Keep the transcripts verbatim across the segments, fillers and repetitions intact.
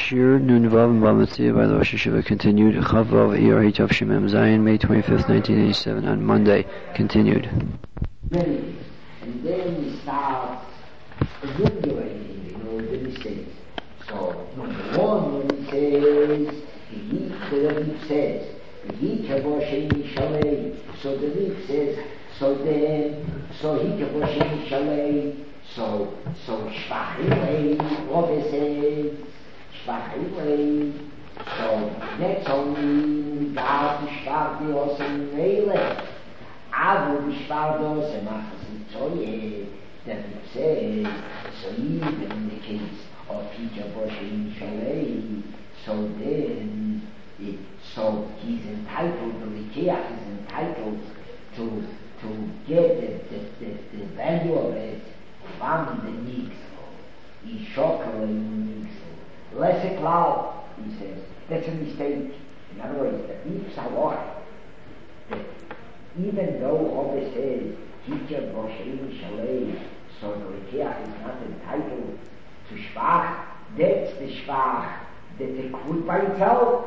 Shir Nun Vav and Vav Mitzvah by the Rosh Hashiva continued. Chav Vav E R H Tav Shemem Zayin, May twenty-fifth, nineteen eighty-seven, on Monday, continued. And then we start enumerating, you know, the mistakes. So, number one, when it says, the Rebbe says, so the Rebbe says, so then, so he kavoshem shalei, so, so shvachilei, Rebbe says, shvachilei, so that's only regard to shvach diosem meile, avo b'shvach diosem achas mitzoye, that it says, so even in the case of he kavoshem shalei, so then, it, so he's entitled, the Rikiach is entitled to to get the, the, the, the value of it from the Nixel. He's shocked in Nixel. Less a cloud, he says. That's a mistake. In other words, the Nixel that even though Obed says, Hikya Boshein Shalei, so the Rikiach is not entitled to Shvach, that's the Shvach that the Kvut by itself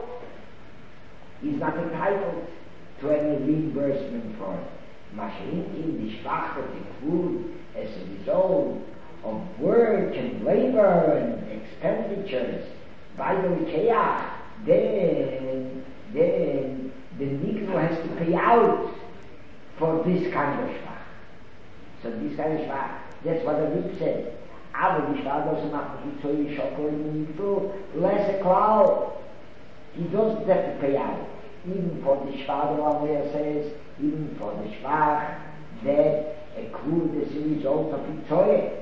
is not entitled to any reimbursement for it. Mashiach the Shvach of the Kvut as a result of work and labor and expenditures by the Rikeach, then, then the Nigro has to pay out for this kind of Shvach. So this kind of Shvach, that's what the Rip said. Aber die Shvach doesn't have to so you shocker in Nigro, less a cloud. He doesn't have to pay out. Even for the Shvach, the Ramah says, even for the Shvach, that a Kvut is a result of Bitoye.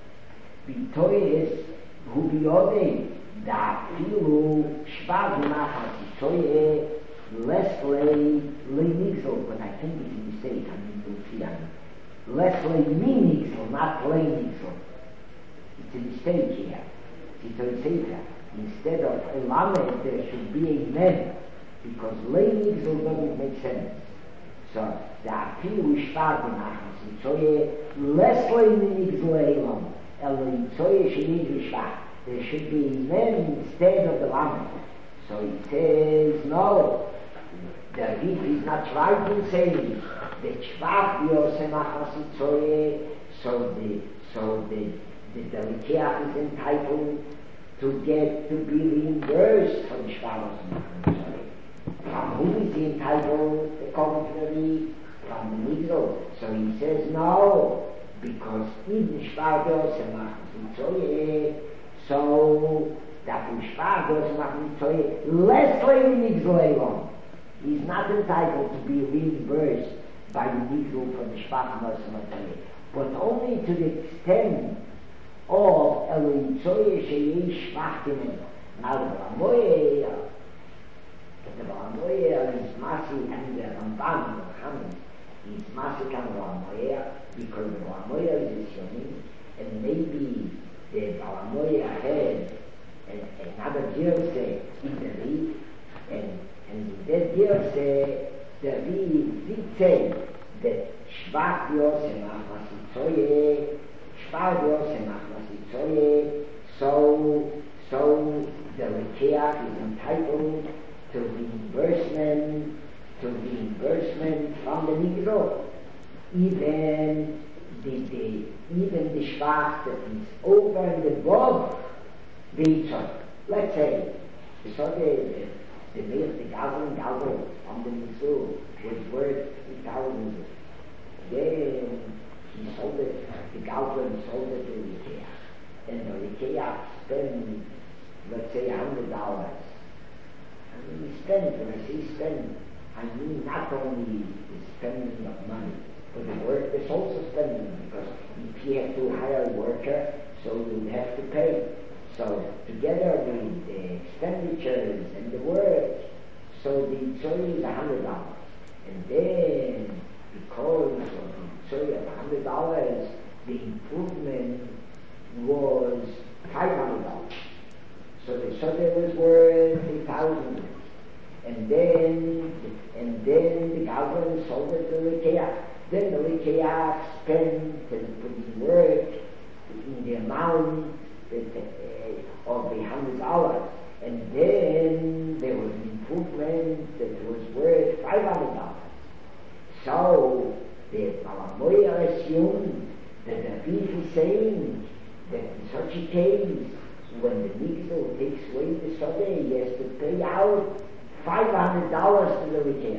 Bitoye is who beyode, da filu Shvach machas Bitoye, less lay lay nixel, but I think it's a mistake, I mean, you'll see, I mean, less lay me nixel, not lay nixel. It's a mistake here. It's a mistake. Instead of a lamed, there should be a mem, because lay nixel doesn't make sense. So, the afilu Shvach machas Bitoye, less lay nixel elam, el Bitoye shenid Shvach. There should be mem instead of the lamed. So it says, no, the Rebbe is not right in saying that Shvach diosem achas Bitoye, so the so the the Rikiach is entitled to get to be reimbursed for the Shvach diosem achas Bitoye. From whom is he entitled, according to the Rebbe? From the Nigro. So he says no, because in the Shvach diosem achas Bitoye, so that the Shvach diosem achas Bitoye, less lay Nigro. He's not entitled to be reimbursed by the Nigro for the Shvach diosem achas, but only to the extent of El Yitzoye Sheyei Shvach Timeno. Now the Ramoye, the Ramoye is Masi and the Ramban, is Masi and the Ramoye, because the Ramoye is a Shoni, and maybe the Ramoye had another Girse in the Reed, and and in that Girse, the Reed did say that Shvach diosem achas Bitoye, Shvach diosem achas Bitoye, so, so the Rikiach is entitled to reimbursement, to reimbursement from the Nigro. Even the, the, even the Shvach that is over and above the Yitzhak. Let's say, so the, the, the, the Galvan Galvan from the Nigro was worth three thousand. Then he sold it, the Galvan sold it to the Rikiach. And the Rikiach spent, let's say, a hundred dollars. I mean, he spent, when I say spend, I mean not only the spending of money, but the work is also spending, because if you have to hire a worker, so you have to pay. So together with the expenditures and the work, so the Tzori is a hundred dollars. And then, because of the Tzori of a hundred dollars, the improvement was five hundred dollars. So the Tzori was worth a thousand. And then, and then the Galvan sold it to the Rikiach. Then the Rikiach spent and put in work in the amount that, uh, of the hundred dollars. Rabbi is saying that in such a case, when the Nigzel takes away the Sodeh, he has to pay out five hundred dollars to the Rikea.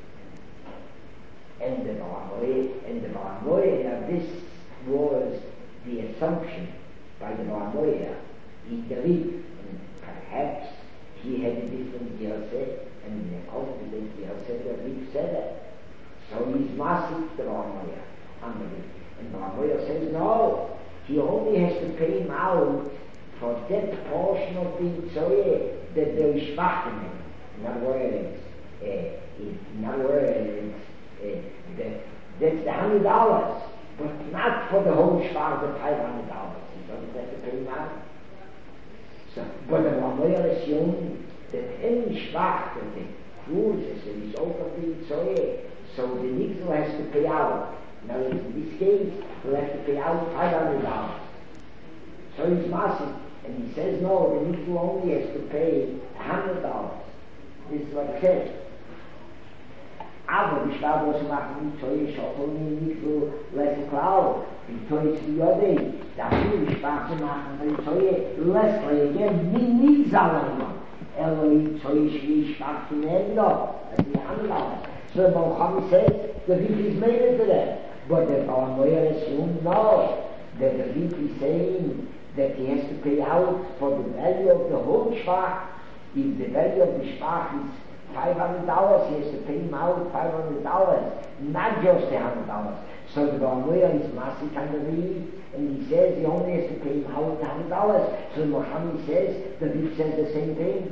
And the Baramoye, and the Baramoye, now this was the assumption by the Baramoye, he believed, and perhaps he had a different Yosef, and the confident Yosef that Rif said it. So he's massive the Baramoye, unbelievable. And Baramoye says no, he only has to pay him out for that portion of the Tzoye that there is schwach in him. In other words, uh, in other words, uh, that, that's the hundred dollars, but not for the whole schwach, the five hundred dollars. He doesn't have to pay him out. So, but the Baramoye assumed that any schwach that the cruise as a result of the Tzoye, so the Nigzel has to pay out. Now in this case, he'll have to pay out five hundred dollars. So he's massive. And he says, no, the Nigzel only has to pay one hundred dollars. This is what he says. Aber die Schwabos machen die Zoye Schochel in den Nigzel less klar. Die Zoye zu Jodei. Dafür die Schwarze machen die Zoye less klar. Again, nie nie sagen. Elo die Zoye schwie schwarz in Endo. That's the hundred dollars. So Mohammed says, the Rik is made into that. But the Baramoye assumes no. That the Rik is saying that he has to pay out for the value of the whole schwach. If the value of the schwach is five hundred dollars, he has to pay him out five hundred dollars, not just one hundred dollars. So the Baramoye is massive on the Rik, and he says he only has to pay him out one hundred dollars. So Muhammad says, the Rik says the same thing.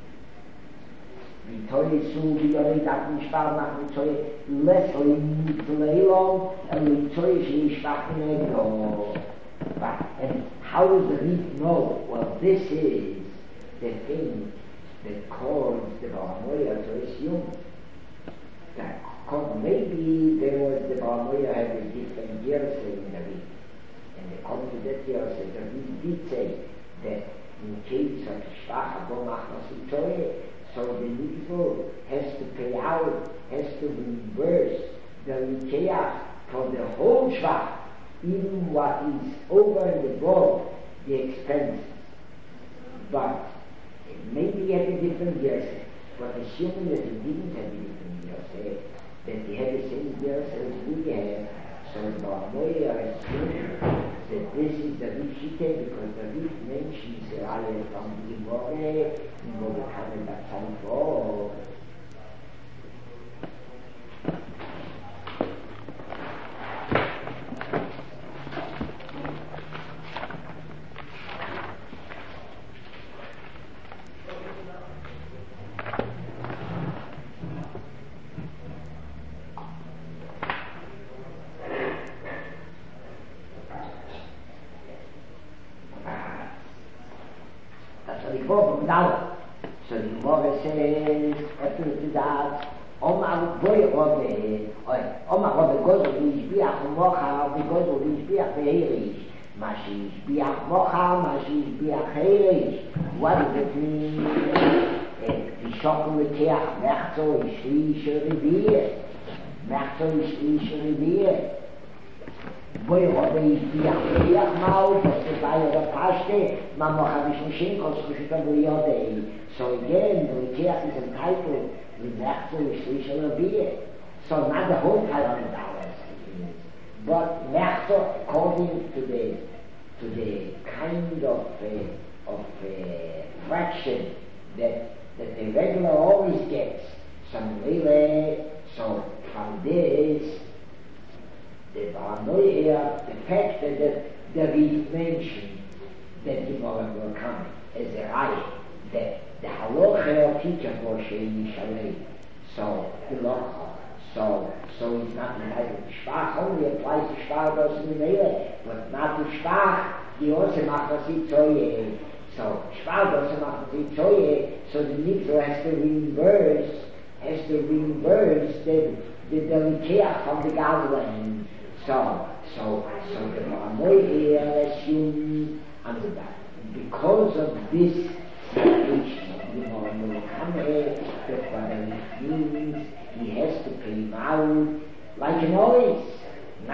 Wie toll ist so, wie er nicht auf den Spar nach dem Zeug, Leslie nicht zu Leilon, und die Zeug ist nicht schwach in Ego. And how does the Rik know? Well, this is the thing that caused the Baramoye to assume that maybe there was the Baramoye had a different Yosef in the Rik. And according to that Yosef, the Rik did say that in case of schwach, go nach was Zeug, so the Nigzel has to pay out, has to reimburse the Rikea for the whole schwach, even what is over and above the expense. But maybe he had a different Yosef, but assuming that he didn't have a different Yosef, that he had the same Yosef as we have, so the Baramoye assumed that this is the Rik Shite, because the Rik mentions alle from the Gemore, in wo wir kamen da Zeit vor. So the Gemara says, after to that, Omar boy Robbe, Omar Robbe goes to Ishbiach Mocha, because of Ishbiach Be'erish. Mashi Ishbiach Mocha, Mashi Ishbiach Be'erish. What does it mean? The Shokum Lekeach, Mechzo Ishlish Revier. Mechzo Ishlish Revier. Boy Robbe Ishbiach Be'erish Mau, das ist bei der Paste, man noch ein bisschen Schinkos, geschüttet wo Jodei. So again, the Rikea is entitled with Mechzo Ishlish Revier. So not the whole five hundred dollars, but Mechzo, according to the to the kind of uh, of uh, fraction that that the regular always gets, some lele. So from this, the Baramoye, the fact that the, the Rik mentioned that the Gemara will come as a right, that the halacha teacher for Shei Shalei. So the law, so so it's not entitled to Shvach, only applies to Shvach those in the Mele, but not to Shvach. He also macht was he Zoye. So Shvach also macht was he Zoye. So the Nigzel has to reimburse, has to reimburse the the Rikea from the Gathering. So so so the Baramoye assume under that because of this situation. The Baramoye come here, that what it means, he has to pay him out like an always, not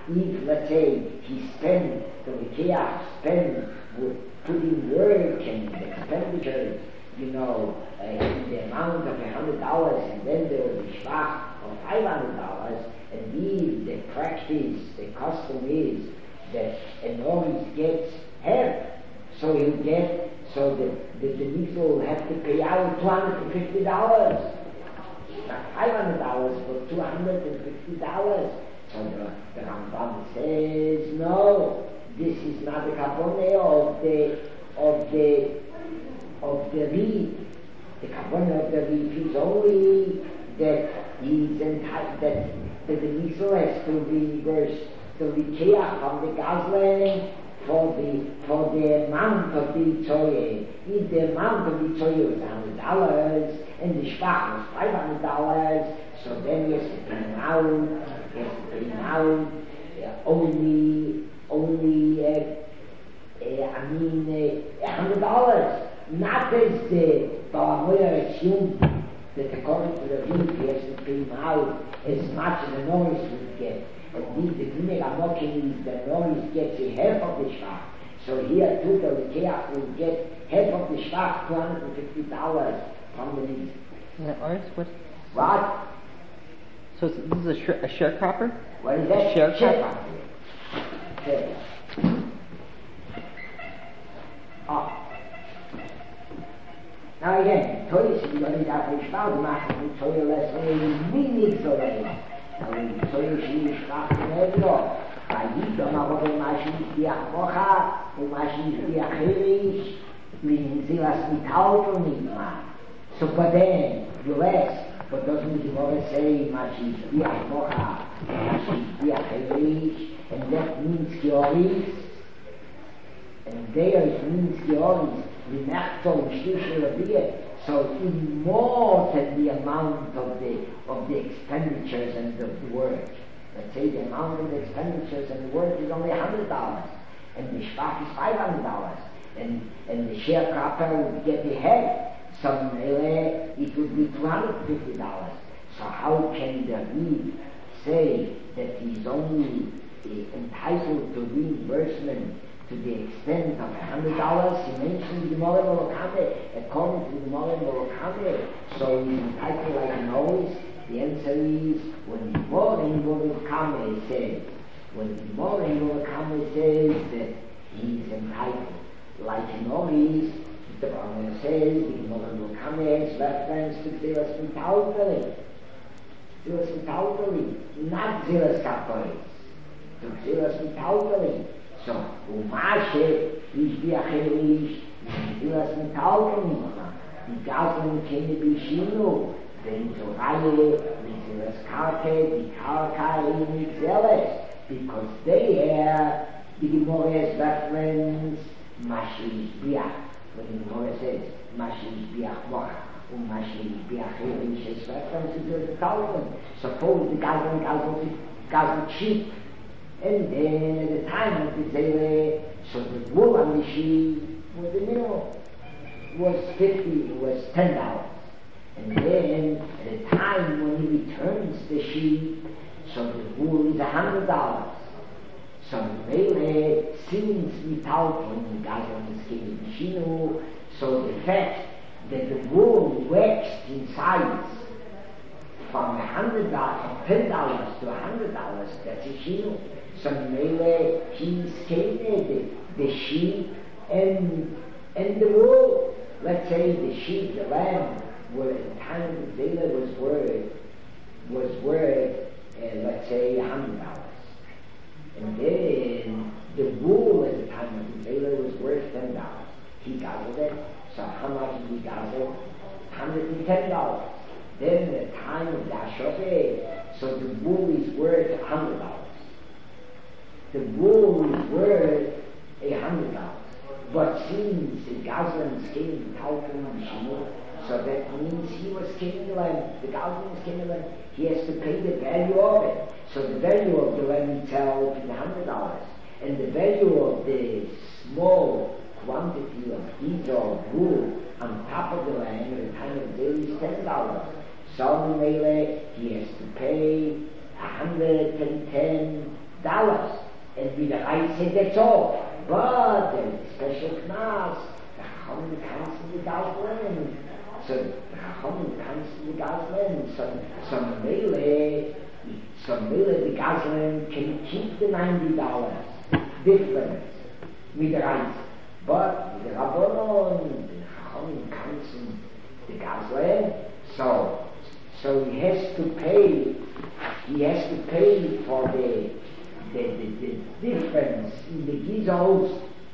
if, let's say, he spent, the Lekeach spent with putting work and expenditure, you know, uh, in the amount of a hundred dollars, and then there was a shvach of five hundred dollars, and if the practice, the custom is that an always gets help, so he'll get, so the the, the mitzvah will have to pay out two hundred fifty dollars, not five hundred dollars, but two hundred fifty dollars. So the, the Rambam says, no, this is not the kavanah of the of the of the reed. The kavanah of the reed is only that he's entitled, that, that the mitzvah has to reimburse the Lekeach from the Gazlan for the for the amount of the Tzoye. If the amount of the Tzoye was hundred dollars and the shvach was five hundred dollars, so then he has to pay him out. He has to pay him out uh, only only uh, uh, I mean a uh, hundred dollars. Not as the Balamoya assumed that according to the rule he has to pay him out as much as the noise would get. And if the Gimel Amokim is the noise gets a half of the shvach, so here too the Lekeach will get half of the shvach, two hundred fifty dollars from the lease. Yeah, ours? What? What? So it's, this is a, sh- a sharecropper? What is that? A sharecropper. Okay. Ah. Now again, Torah is going to be a shvach, the master will tell you less than a minute already. Now when Torah is shvach nedro, vayidom avodim ma she'ishbiach mocha, u'ma she'ishbiach hirish, v'yinzilas mitalto nigma. So but then, you ask, but doesn't the Gemara say ma she'ishbiach mocha, ma she'ishbiach hirish, and that means georis, and there it means georis, v'nachto v'shlish l'aviyah. So even more than the amount of the of the expenditures and the, the work. Let's say the amount of the expenditures and the work is only a hundred dollars, and the shvach is five hundred dollars, and and the sharecropper would get the head. So melee it would be two hundred fifty dollars. So how can the Reed say that he's only uh, entitled to reimbursement to the extent of a hundred dollars? He mentioned the Gemara Morokame, according to the Gemara Morokame, so he's entitled like an always. The answer is, when the Gemara Morokame says, when the Gemara Morokame says that he's entitled like an always, the Gemara says, the Gemara Morokame has reference to Zilas Mitaltali, Zilas Mitaltali, not Zilas Kaporis, to Zilas Mitaltali. So, Umashe, Ishbiach Hirish, Zilas Mitaltali, the Gazlan came to be Shinu, then to Raye, Zilas Karke, the Karka, in Zeles, because they have the Gemara's reference, Mashi Ishbiach, when the Gemara says, Mashi Ishbiach Mocha, Umashe Ishbiach Hirish, is reference to the Talmud. Suppose the Gazlan, Gazlan, Gazlan cheap, and then at the time of the Zele, so the wool on the sheep was the minimum, was fifty, was ten dollars. And then at the time when he returns the sheep, so the wool is a hundred dollars. So really, since we talk when the Gazlan is giving Shinu, so the fact that the wool waxed in size from a hundred dollars, from ten dollars to a hundred dollars, that's a Shinu. So Mele, he's skated the sheep and and the wool. Let's say the sheep, the lamb, were at the time of the Zela was worth was worth uh, let's say a hundred dollars, and then the wool at the time of the Zela was worth ten dollars. He gathered it. So how much did he gather? Hundred and ten dollars. Then at the time of the Ashofe, so the wool is worth a hundred dollars. The wool is worth a hundred dollars. But since the Gazlan came to Talcum and Shimon, so that means he was killing the land, the Gazlan is killing the land, he has to pay the value of it. So the value of the land itself is a hundred dollars. And the value of the small quantity of each of wool on top of the land at the time of the day is ten dollars. So in Mele, he has to pay a hundred and ten dollars. And with the right said that's all. But there is a special class. The Chachamim comes in the Gazlan. So the Chachamim comes in the Gazlan. So, so Mele, so Mele, the Gazlan can keep the ninety dollars difference with the right. But with the Rabbanon, the Chachamim comes in the Gazlan. So, so he has to pay, he has to pay for the The, the, the difference in the gizos,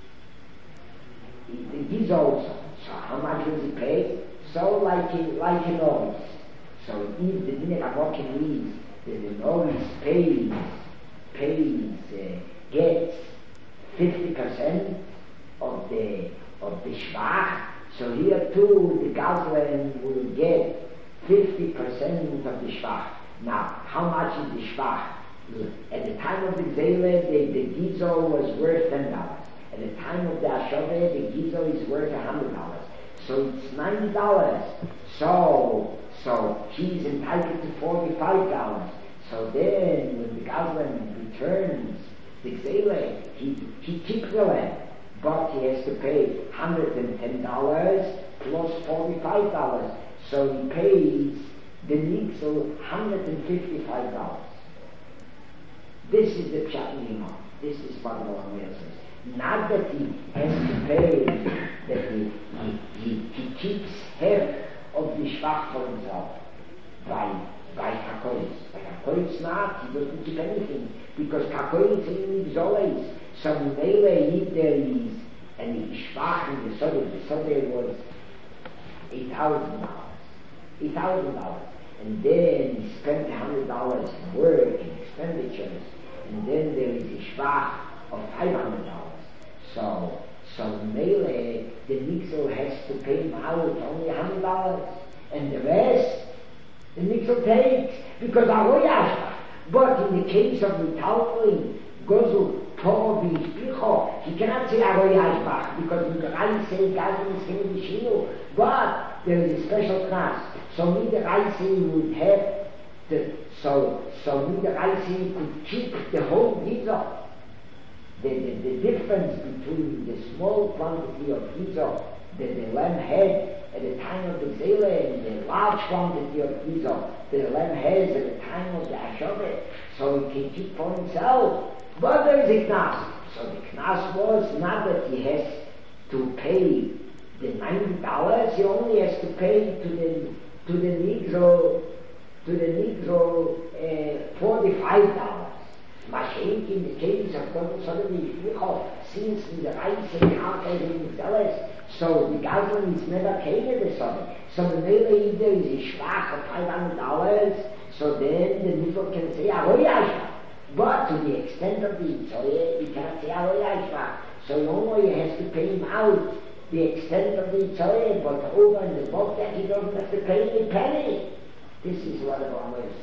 the gizos. So how much does he pay? So like in, like in novice. So if the Dinei Rabbanon is that the novice pays, pays, uh, gets fifty percent of the of the shvach. So here too the Gazlan will get fifty percent of the shvach. Now, how much is the shvach? At the time of the Zele, the, the Gizo was worth ten dollars. At the time of the Ashove, the Gizo is worth one hundred dollars. So it's ninety dollars. So, so he's entitled to forty-five dollars. So then, when the Gazlan returns the Zele, he, he keeps the land. But he has to pay one hundred ten dollars plus forty-five dollars. So he pays the Nixel one hundred fifty-five dollars. This is the Pshat Nima. This is what the Lord says. Not that he has to pay, that he, he, he, he keeps half of the Shvach for himself by by Kakois. By Kakois not, he doesn't keep anything, because Kakois is always. So Mele, if there is any Shvach in the Sodeh, the Sodeh was eight thousand dollars. eight thousand dollars. And then he spent one hundred dollars in work and expenditures, and then there is a shvach of five hundred dollars. So, so Mele, the Nixel has to pay him out only one hundred dollars, and the rest, the Nixel takes, because Aroy Ashbach. But in the case of Metalpling, Gozu, Tov, Bicho, he cannot say Aroy Ashbach, because in the right say Gazin is Him Bishinu, but there is a special class. So me the Raisi would have the, so, so me the Raisi could keep the whole Giza. The, the, the difference between the small quantity of Giza that the lamb had at the time of the Zele and the large quantity of Giza that the lamb has at the time of the Ashove, so he can keep for himself. But there is a Knas. So the Knas was not that he has to pay the ninety dollars, he only has to pay to the to the Negro, to the Negro uh, forty-five dollars. Mashenk in the case of God suddenly since in the rights and calculating zealous, so the Gazlan is never paid at the sudden. So the Mele there is a shvach of five hundred dollars, so then the Negro can say Aroy Ashbach. But to the extent of the Itzoye, he cannot say Aroy Ashbach. So normally he has to pay him out the extent of the Itzoye, but over in the book that he doesn't have to pay a penny. This is what the Rambam is.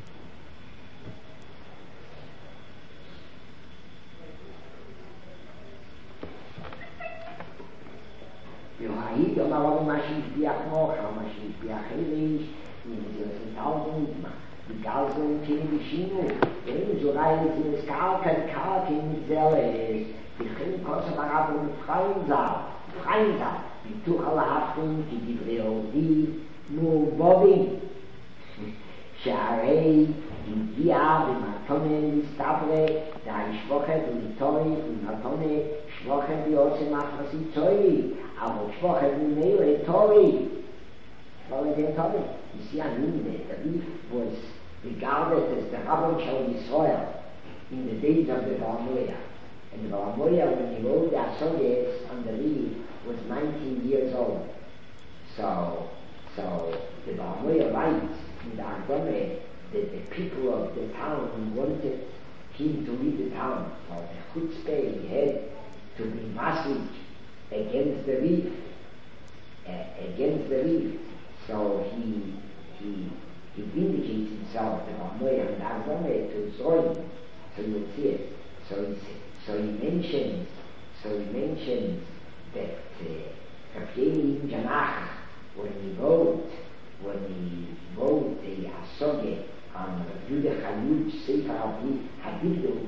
Yohaid, Yom Alam Mashiach Biach Moch, Mashiach Biach Elish, in the thousand, the Gazlan Kini Bishinu, then Zorai is in the Skalk and Kalk in Zeles, the Chin Kosam Arab und Freimsal, Freimsal, die Tuch alle Haftung, die Divrei Odi, nur Bobby, Sharei, in Gia, the Matone, the Stavre, the Ishvoche, the Toi, the Matone, Shvoche, the Ose Machasi Toi, aber Shvoche, the Mele, Toi, Shvoche, the Toi. You see, I mean, the Rif was regarded as the Rabban Shal Yisrael in the days of the Balamoya. And the Balamoya, when he wrote the Asoges on the Rif, was nineteen years old. So, so the Balamoya writes in the Agdome that the people of the town wanted him to leave the town. So the chutzpah he had to be massive against the Rif, uh, against the Rif. So he he he vindicates himself, the Balamoya and the Agdome, to Zorim. So you'll see it. So he so he mentions so he mentions that Rav Yeini Janach, when he wrote when he wrote the Asoge on Rav Yehuda Chaluch Sefer Habibdut,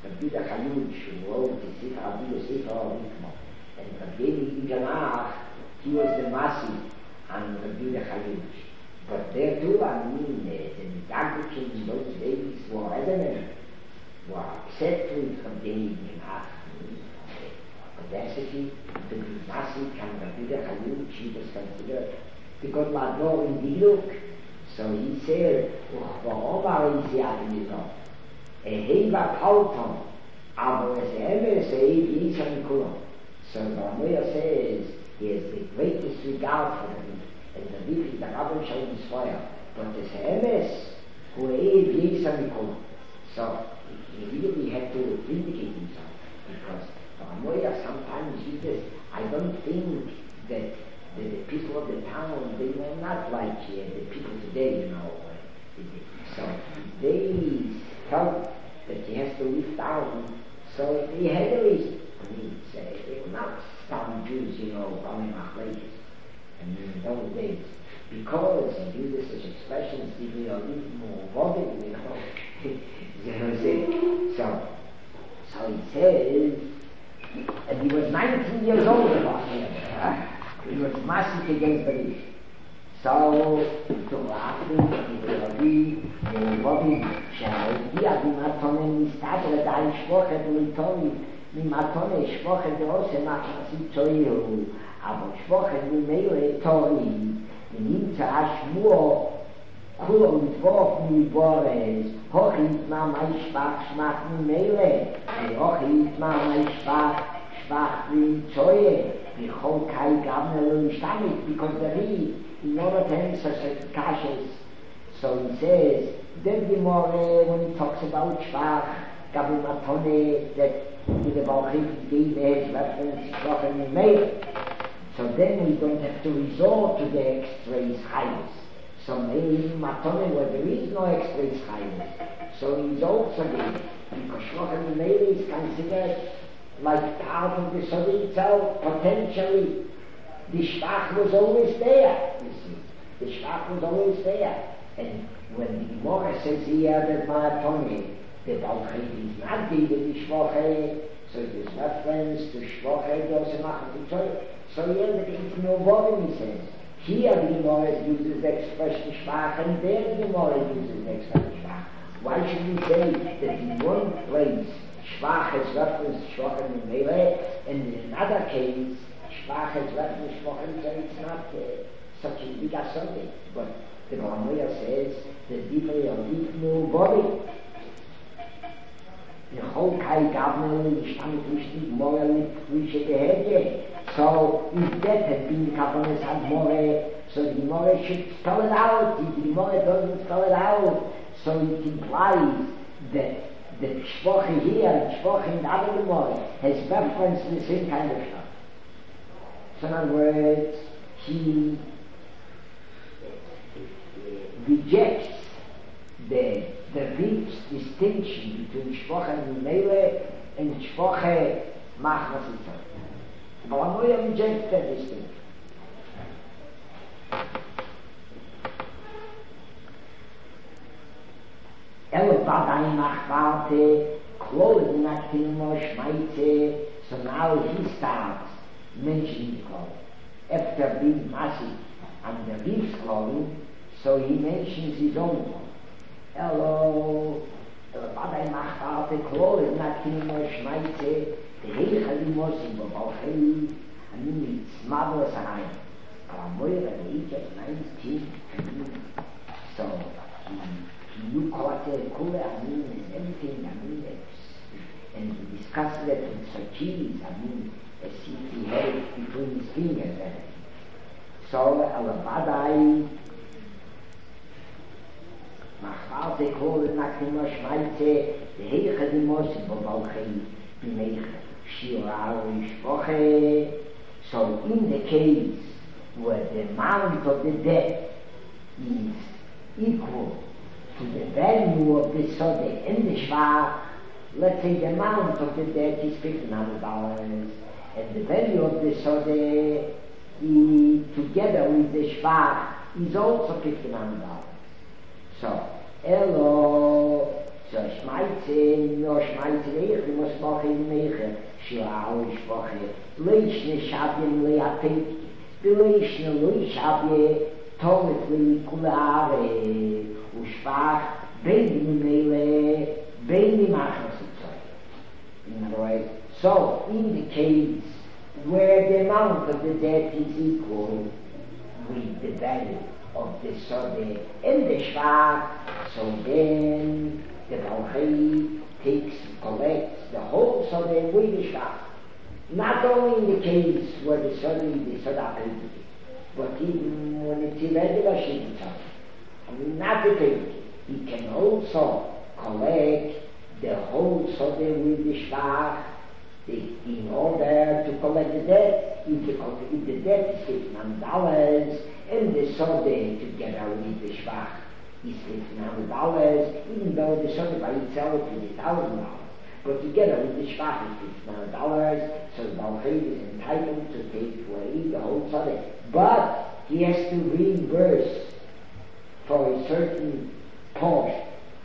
Rabbi Yehuda Chaluch, who wrote the Sefer Rabbi Sefer Rikmo, and Rabbi Yehuda Ganach, he was the Masi, and Rabbi Yehuda Chaluch. But there too, I mean, uh, the Dagdikim in those days were resonant, were upset with Rabbi Yehuda Ganach. Audacity to be Masi, and Rabbi Yehuda Chaluch, he was considered the God Lador in Diluk. So he said, warum war ich ja nicht noch? Er heba Palton, aber es ever say, he is an Kulam. So Ramoya says, he has the greatest regard for him, and the Bible, the Rabbi shall his fire. But the Semes, who he is an Kulam. So he really had to vindicate himself, because Ramoya sometimes he says, I don't think that The, the people of the town, they were not like uh, the people today, you know. So they felt that he has to live down. So they had a reason. I mean, uh, they were not some Jews, you know, coming up ladies. I mean, in those days. Because he uses such expressions, they were a little more voted, you know. so, so he says, and he was nineteen years old about him. Huh? He was massive against the rich. So, to laughing, to Rabbi, Rabbi, שהגיע במתונה מסתבר די שבוכת ליטוני, ממתונה שבוכת דעושה מחסית צוירו, אבל שבוכת ממילא תורי, ונמצא השמוע, כולו מתבוף מבורס, הוכי יתמה מי שבח שמח ממילא, והוכי יתמה מי שבח, שבח וצויר, בכל קאי גם לא ישתמש, because the reed, in order to answer such caches. So he says, then the more when he talks about Shvach, Gabi Matone, that with the Balchif gave his reference, Shvach and Meir. So then we don't have to resort to the X-rays highs. So maybe Matone where there is no X-rays highs. So he's also there, because Shvach and Meir is considered like part of the Sod itself, potentially. The Shvach was always there, you see. The Shvach was always there. And when the Gemara says here that Maratoni, the Balchit is not given the Shvache, so it is reference to Shvache, also Machat Tzor. So here the Gemara no bottom, he says. Here the Gemara uses the expression Shvach, and there the Gemara uses the expression Shvach. Why should we say that in one place Shvach is reference to Shvach and Meire, and in another case Shvach is reference to Shvach, so it's not uh, such a big assumption. But the Ramoya says that people are deep new body. The whole Kai government is coming to speak more we should have. So if that had been Kapanis had more, so the Gemara should spell it out. If the Gemara doesn't spell it out, so it implies that the Shvoche here and Shvoche in the other Gemara has reference to the same kind of stuff. So in other words, he rejects the the rich distinction between Shvoche and Meile and Shvoche Machmas itself. But Ramoya rejects that distinction. Elo Badai Machvarte, Klole Natilmo Schmeitze, so now he starts mentioning the Klole. After being massive and the Riv's Klole, so he mentions his own Klole. Elo Badai Machvarte, Klole Natilmo Schmeitze, the Heichalimos in Bobalchei, I mean it's marvelous and I. Ramoya at the age of nineteen, so he you caught a cooler, I mean, and everything, I mean, and he discussed that with Sachiris, I mean, as if he had it between his fingers. And so, Alabadai, Machvarte, Kohle, Nakima, Schmeitze, the Heiche, the Mosi, Bobalchei, the Meich, Shirao, Shvoche. So, in the case where the amount of the debt is equal to the value of the Sode and the Shvach, let's say the amount of the debt is fifteen hundred dollars, and the value of the Sode is, together with the Shvach is also fifteen hundred dollars. So, Elo, So schmeizen, no schmeizen ich, du musst noch in Meche, schlau ich woche, leichne Schabien leatet, die leichne Leischabie, Tomet leikulare, und schwach, bein Meile, bein machen sie Zeug. In other words, so indicates where the amount of the debt is equal with the value of the Sode and the Shvach, so then the Balchai takes, collects the whole Sode with the Shvach. Not only in the case where the Sode is the Soda Pedi, but even when it's irregular Shivita, I mean not the Pedi, he can also collect the whole Sode with the Shvach in order to collect the debt. If the, if the debt is fifteen hundred dollars and the Sode together with the Shvach is fifteen hundred dollars, even though the Sode by itself is one thousand dollars. But together with the Shvach is fifteen hundred dollars, so the Balchai is entitled to take away the whole Sode. But he has to reimburse for a certain portion.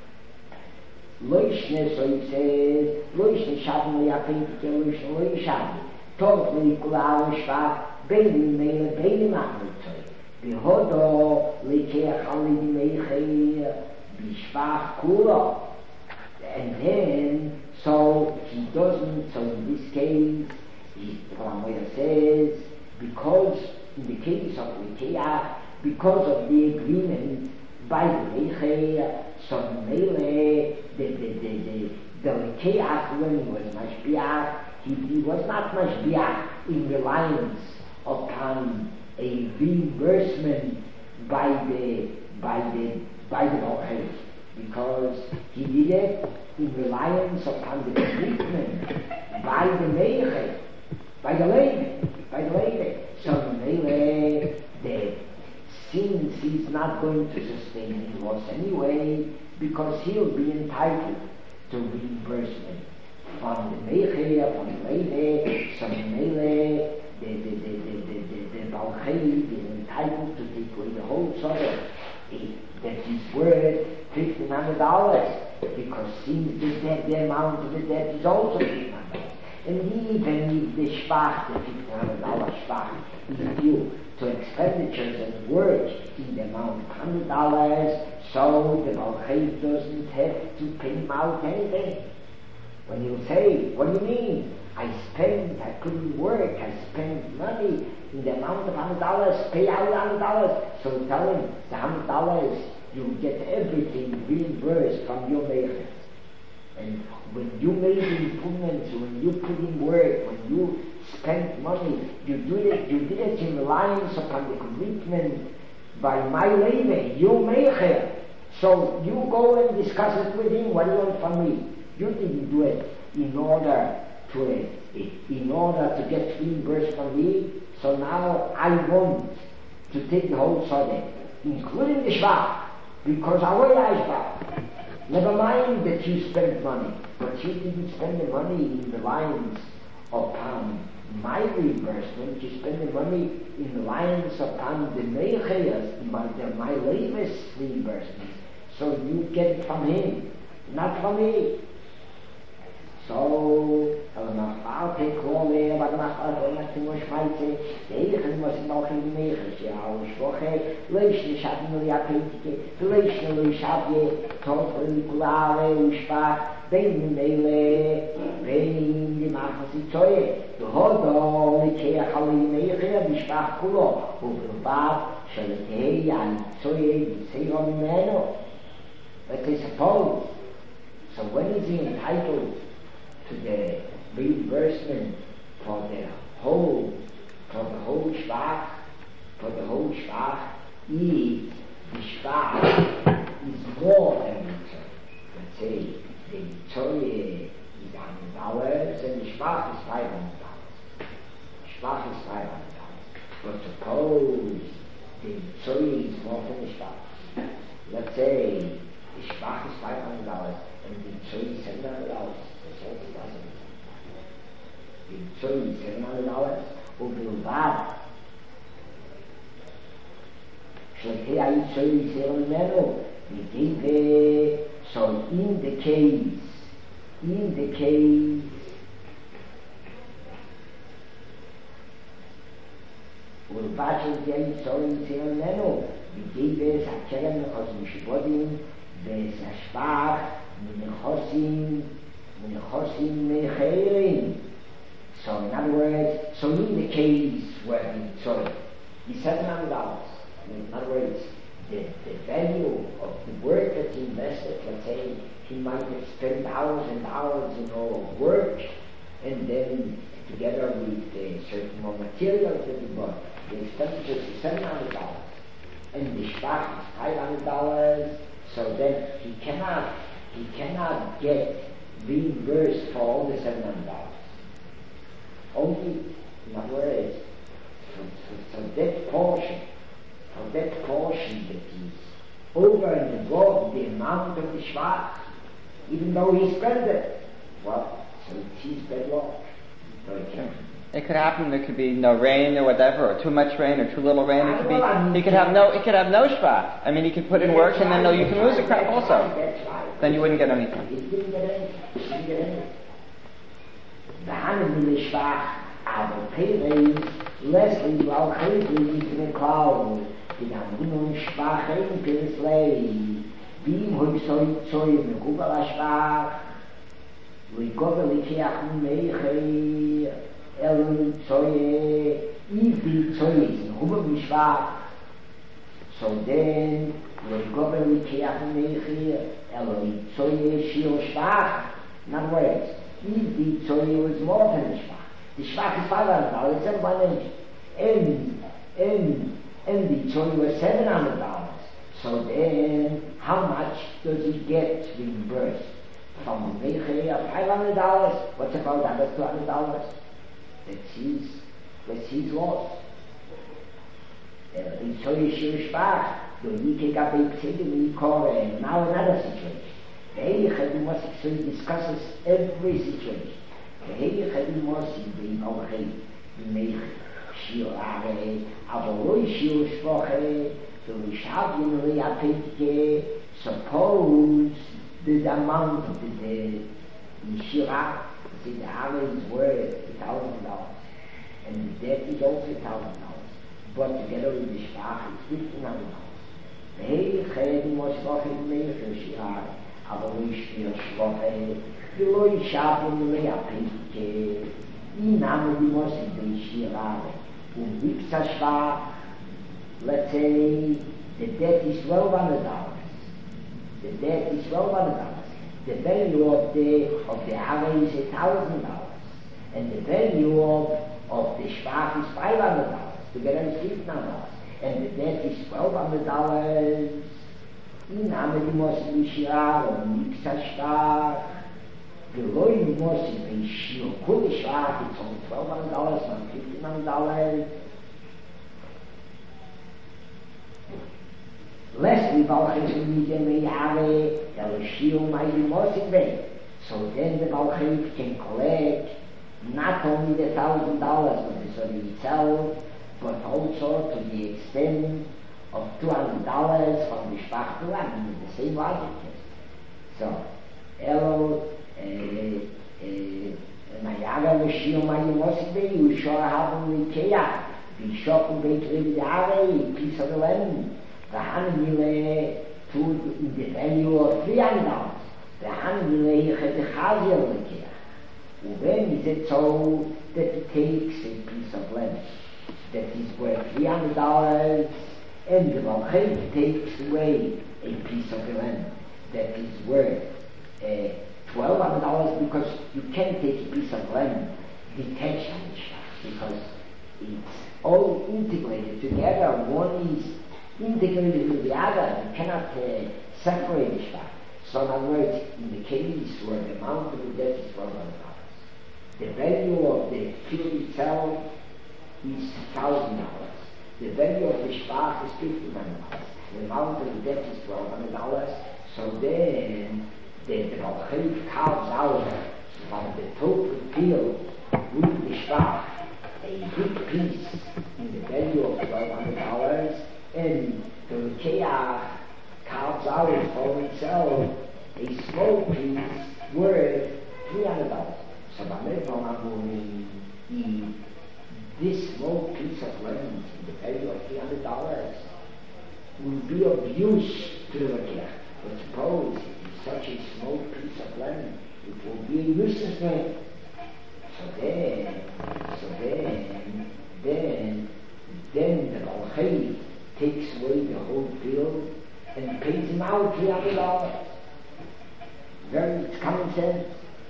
Loishne, so he says, Loishne Shabin Leapin, Loishne Loishabi, Tov Leikula Shvach, Bein Mele, Bein Mahmotoy, Behodo, Leikeach Alim Meichei, Bishvach Kula. And then, so he doesn't, so in this case, he, Ramoya says, because in the case of Leikeach, because of the agreement by the Meichei, so Mele, the the the the the Lekeach when he was Mashbiach, he, he was not Mashbiach in reliance upon a reimbursement by the by the by the Balchai, because he did it in reliance upon the commitment by the Meichei, by the Levi, by the Levi. So Mele, the since he's not going to sustain any loss anyway, because he'll be entitled to reimbursement from the Meichei, from the Levi, from the Mele, the the the the the the, the Balchai is entitled to take away the whole Sode that is worth fifteen hundred dollars, because since the debt, the amount of the debt is also fifteen hundred dollars. And even if the Shvach, the fifteen hundred dollars Shvach, is due to expenditures and work in the amount of one hundred dollars, so the Balchai doesn't have to pay him out anything. When you say, what do you mean? I spent, I couldn't work, I spent money in the amount of one hundred dollars, pay out one hundred dollars. So tell him, the one hundred dollars, you get everything reimbursed from your Meichei. And when you made improvements, when you put in work, when you spent money, you did it, you did it in reliance upon the commitment by my Levi, your Meichei. So you go and discuss it with him, what do you want from me? You didn't do it in order to uh, in order to get reimbursed from me. So now I want to take the whole Sode, including the Shvach, because I will Shvach. Never mind that you spent money, but you didn't spend the money in reliance upon my reimbursement. You spend the money in reliance upon the Meichei's, my, my Levi's reimbursement. So you get it from him, not from me. So, aber nach Alte Kohle, aber nach Alte Kohle, was Schweizer, der Eichen was noch in Meichers, ja, und Schwoche, Leichne Schatten und Jakritike, Leichne Leischabje, Tofer Nikulare, und Schwach, Bein Mele, Bein die machen sie Zeue, du Hodo, Lekeach alle Meicher, die Schwach Kulo, und Bad, Schaltei, an Zeue, die Seeron Meno. But they suppose, so when is he entitled to the reimbursement for the whole, for the whole Shvach, for the whole Shvach, if the Shvach is more than the Tzoy. Let's say the Tzoy is one hundred dollars and the Shvach is five hundred dollars. Shvach is five hundred dollars. But suppose the Tzoy is more than the Shvach. Let's say the Shvach is five hundred dollars and the Tzoy is seven hundred dollars. The Tzoy is seven hundred dollars, ובלבד שתהיה היצוי יסר ממנו, מגיבה, So in the case, in the case, ולבשל די צורים ציוננו, בגיבס הקרן מחוסים שבודים, בס השפח מנחוסים, מנחוסים מחיירים. So in other words, so in the case where the sorry, the seven hundred dollars, in other words, the, the value of the work that he invested, let's say he might have spent hours and hours, you know, of work, and then together with uh, certain more materials that he bought, the expenditure is seven hundred dollars, and the shvach is five hundred dollars, so then he cannot, he cannot get reimbursed for all the seven hundred dollars. Only, in other words, for, for, for that portion, for that portion that is over and above the amount of the shvach, even though he spent it, well, so it's his bad luck. So he can't. It could happen. There could be no rain or whatever, or too much rain or too little rain. It could be. He could have no. It could have no shvach. I mean, he could put in work, and then no, you can lose a crop also. Then you wouldn't get anything. He didn't get anything. He didn't get anything. The Hanukkah shvach, aber Peres, Leslie, Blau, Chesli, in the cloud, in Hanukkah shvach, in Peres Lei, Bim, Hoy, Soy, Soy, Mekubal shvach, Likobel, Ikiach, Meichei, Elon, Soy, Ivi, Soy, in Hubel, shvach. So then, Likobel, Ikiach, Meichei, Elon, Soy, Shio, shvach. In other words, if the tzori was more than the shvach, the shvach is five hundred dollars, it's seven hundred, and, and, and the tzori was seven hundred dollars. So then, how much does he get reimbursed? From the meichei of five hundred dollars, what's about the other two hundred dollars? That's his, that's his loss. The tzori shir shvach, the yike gabe tzedi mikore, now another situation. The Heilige Mosik discusses every situation. The Heilige Mosik being okay, make Shir Are, Avoloi Shir Shvoche, the Rishavim Reapetike, suppose the amount of the dead, the Shir Are, the Are is worth a thousand dollars, and the debt is also a thousand dollars, but together with the Shvach it's fifteen hundred dollars. The Heilige Mosik make Shir Are, aber nicht mehr schwache, die Leute schaffen mir ja Prinzike, die Namen, die muss ich den Schirare. Und wie es schwach, let's say, the debt is twelve hundred dollars. The debt is twelve hundred dollars. The value of the, of the Hare is a thousand dollars. And the value of, of the schwach is five hundred dollars. Together is fifteen hundred dollars. And the debt is twelve hundred dollars. In Name die Mosse die Schirr und nichts erschwach. Die Leute die Mosse die Schirr gute Schwach, die zum twelve hundred dollars und fifteen hundred dollars. Leslie Balchis mit dem Jahre, der Schirr und die Mosse weg. So then the Balchis can collect not only the thousand dollars of the Sorry itself, but also to the extent of two hundred dollars from the Shvach to I mean, the same logic. So, Elo, Mayaga, Meshio, Mayimosbe, you sure have only Kea, be shop and bake with a piece of the land. The Hanmile food in the value of three hundred dollars. The Hanmile had the Chazia of the Kea. When is it so that it takes a piece of land that is worth three hundred dollars? And the Balchim takes away a piece of land that is worth uh, twelve hundred dollars because you can't take a piece of land detached from the Shvach because it's all integrated together. One is integrated with the other. You cannot uh, separate the Shvach. So in other words, in the case where the amount of the debt is twelve hundred dollars, the value of the field itself is one thousand dollars. The value of the shvach is fifteen hundred dollars. The amount of the debt is twelve hundred dollars. So then, the Balchim carves out from the total field with the shvach a big piece in the value of twelve hundred dollars, and the Keach carves out for itself a this small piece of land in the value of three hundred dollars will be of use to the Rakiach. But suppose it is such a small piece of land, it will be a nuisance to him. So then, so then, then, then the Balchai takes away the whole field and pays him out three hundred dollars. Very, it's common sense.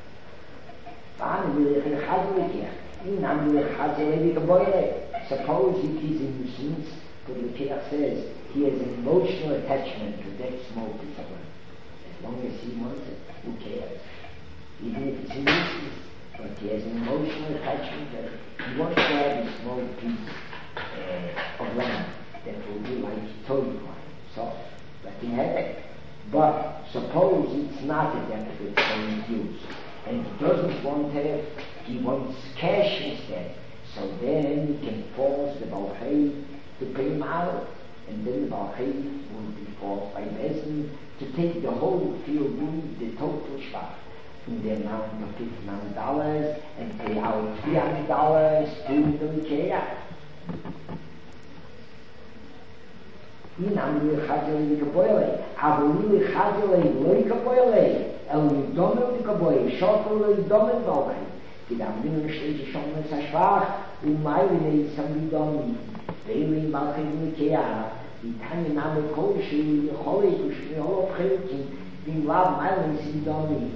Suppose it is a nuisance, but the Rakiach says he has an emotional attachment to that small piece of land. As long as he wants it, who cares? Even if it's a nuisance, but he has an emotional attachment to it. He wants to have a small piece uh, of land that will be like total one. So, let him have it. But suppose it's not adapted for his use, and he doesn't want it, he wants cash instead. So then he can force the Balchai to pay him out, and then the Balchai will be forced by Bezdin to take the whole field, the total shvach, in the amount of fifteen hundred dollars, and pay out three hundred dollars to the Rakiach. Inam Yechazele Yikaboyle, Avu Yechazele Loikaboyle, El Yudomel Yikaboyle, Shofel Yudomel Balchai. Kidam Nim Shleji Shomel Sashvach, Umayne Sam Yudomi, Beilim Balchai Rakiach, Itani Name Koshi, Yechole Kushmi Holo Chelkin, Bim Lav Mailen Yudomi,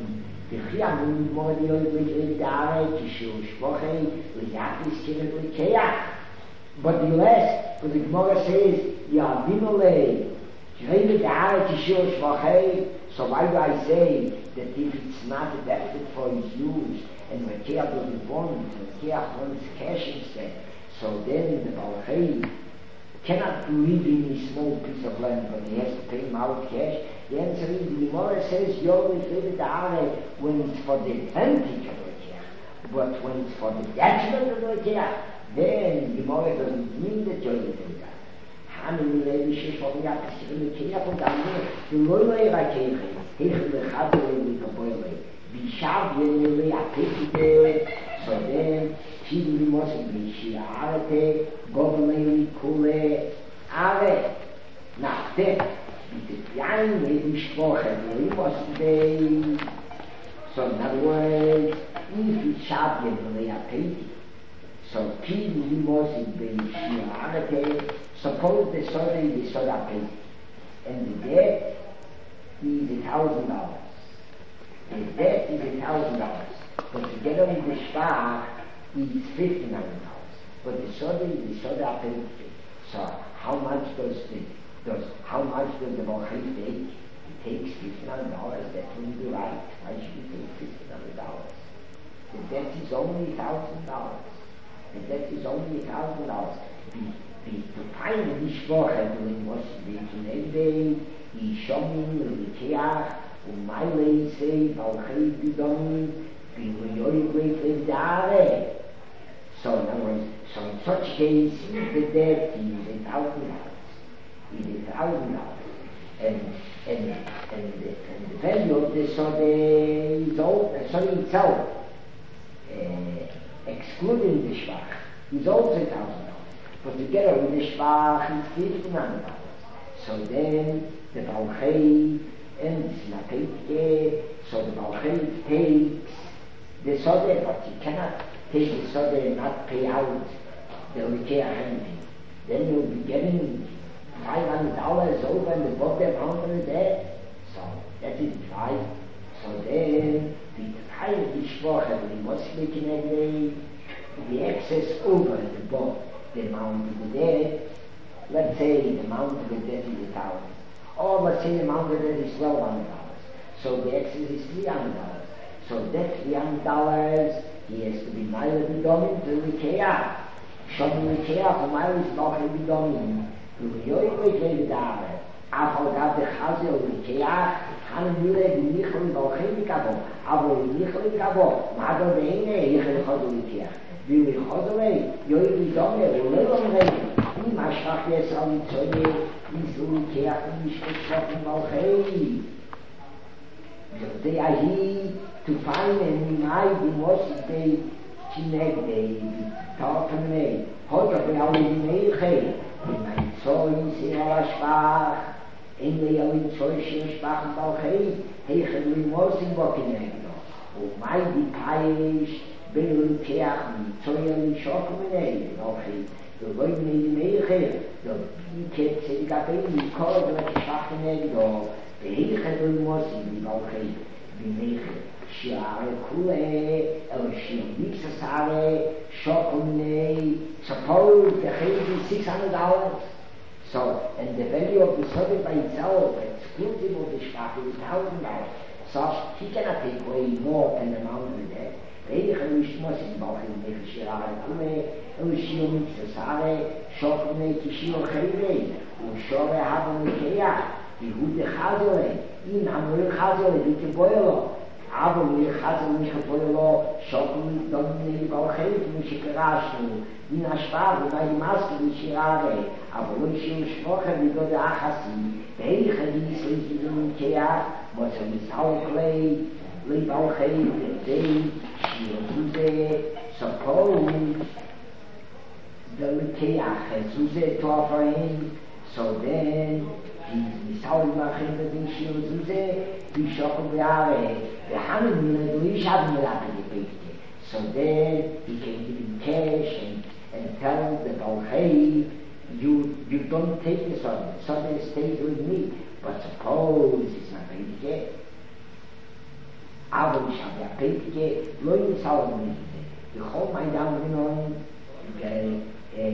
Vichiam Modi Oy Dare, Kishu Shvochei, Liyatis Kivin Rakiach. But the last, what the Gemara says, Ya Binole, Jrele Dare Kishu Shvochei. So why do I say that if it's not adapted for his use, and Rakiach doesn't want, Rakiach wants cash instead, so then the Balchai cannot live in a small piece of land, but he has to pay him out cash? The answer is, the Gemara says, Yod Jrele Dare, when it's for the advantage of Rakiach, but when it's for the detriment of Rakiach, then the Gemara doesn't mean that Yod Jrele Dare. Hanim Levi Shishon Yakas Rakiach and Damir, the Loilei Rakiach, Hechel Lechadolei Likaboilei, Bishav Yenilei Apetite, so then, Shidli Mosi Bishi Arete, Govelei Kule, Are, nach dem, mit dem kleinen Lebensproche, Lei Mosi Bei, so in other words, if it's Shav Yenilei Apetite, so Shidli Mosi Bishi Arete, suppose the soda is the soda Apetite, and the debt is a thousand dollars. The debt is a thousand dollars. But together with the shvach is fifteen hundred dollars. But the soda is the soda Apetite. So how much does the does how much does the Balchai take? He takes fifteen hundred dollars. That wouldn't be right. Why should he take fifteen hundred dollars? The debt is only a thousand dollars. The debt is only a thousand dollars. To find the shvach doing what's being today, he shomin Rakiach, umaylei say Balchai bidoni, biloyoy Rakiach dare. So in other words, so in such case, the debt is a thousand dollars. Is a thousand dollars, and and and the, and the value of the soda is all the soda itself, uh, excluding the shvach, is also a thousand dollars. But together with the shvach is fifteen hundred dollars. So then the Balchai and Sinapetke, so the Balchai takes the soda, but he cannot take the soda and not pay out the Rakiach anything. Then you'll be getting five hundred dollars over and above the amount of the debt. So that isn't right. So then the higher the shvach, we must make an the excess over and above the amount of the debt. Let's say the amount of the debt is a thousand. Or let's say the amount of the debt is twelve hundred dollars. So the excess is three hundred dollars. So that three hundred dollars, he has to be mild bedomin to Rakiach. Shom Rakiach, for mild is not bedomin. To Yoy Rakiach dare. Afal gab the Chazel Rakiach, Han Mile B'nichel Balchai Kabo. Avo B'nichel Kabo. Mado Beine Yichel Chazel Rakiach. V'li Chazel Yoy bedomin. Ulelom Rakiach. Im Ashach Yesal Tzoye. Isu Rakiach Mishkot Shofim Balchai. So they are here to find and remind the most they כנגדי, תופני, הודו בעליניכי, אם היצוי סיר על השפח, אין לי הליצוי של שפח ובלחי, היכן לימוסים בו כנגדו, ומי דיפייש, בלוקח מיצוי על שוק ומיני, נוחי, ולא בני אחר, וביקצה לגבי מכל ולשפח כנגדו, והיכן לימוסים בבלחי, בני אחר. Share kule, el shir sare, shokumne, suppose the Haiti six hundred dollars. So, and the value of the subject by itself, exclusive of the shkach, is thousand dollars. So, he cannot take away more than the amount of that. Ve'ich el-ishmos in bachim, nech shirare kule, el shir sare, shokumne, kishir chayre, u'shore havam l'keach, v'hu dechazole, in hamur chazole, v'keboyelo, אבל יחזר מחפוי לו שוקל דומני בלחית משקרשנו מן השפעה ובאי מסקי ושיררי אבל לא ישיר שפוחה בגוד האחסי ואיכה דיסוי כזון כיח מוצא מסעוק לי לי בלחית וזה שירתו זה ספור דלכיח חצו זה תואפרים so then die Saul machen den Schirr zu sehen, die Schocken Jahre, wir haben mir durch haben wir abgebeten. So then he can give him cash and, and tell the Balchai, you you don't take this on, Sunday stays with me, but suppose it's not paid yet. Aber ich habe ja paid yet, Leute Saul nicht. Ich hoffe, meine Damen und Herren,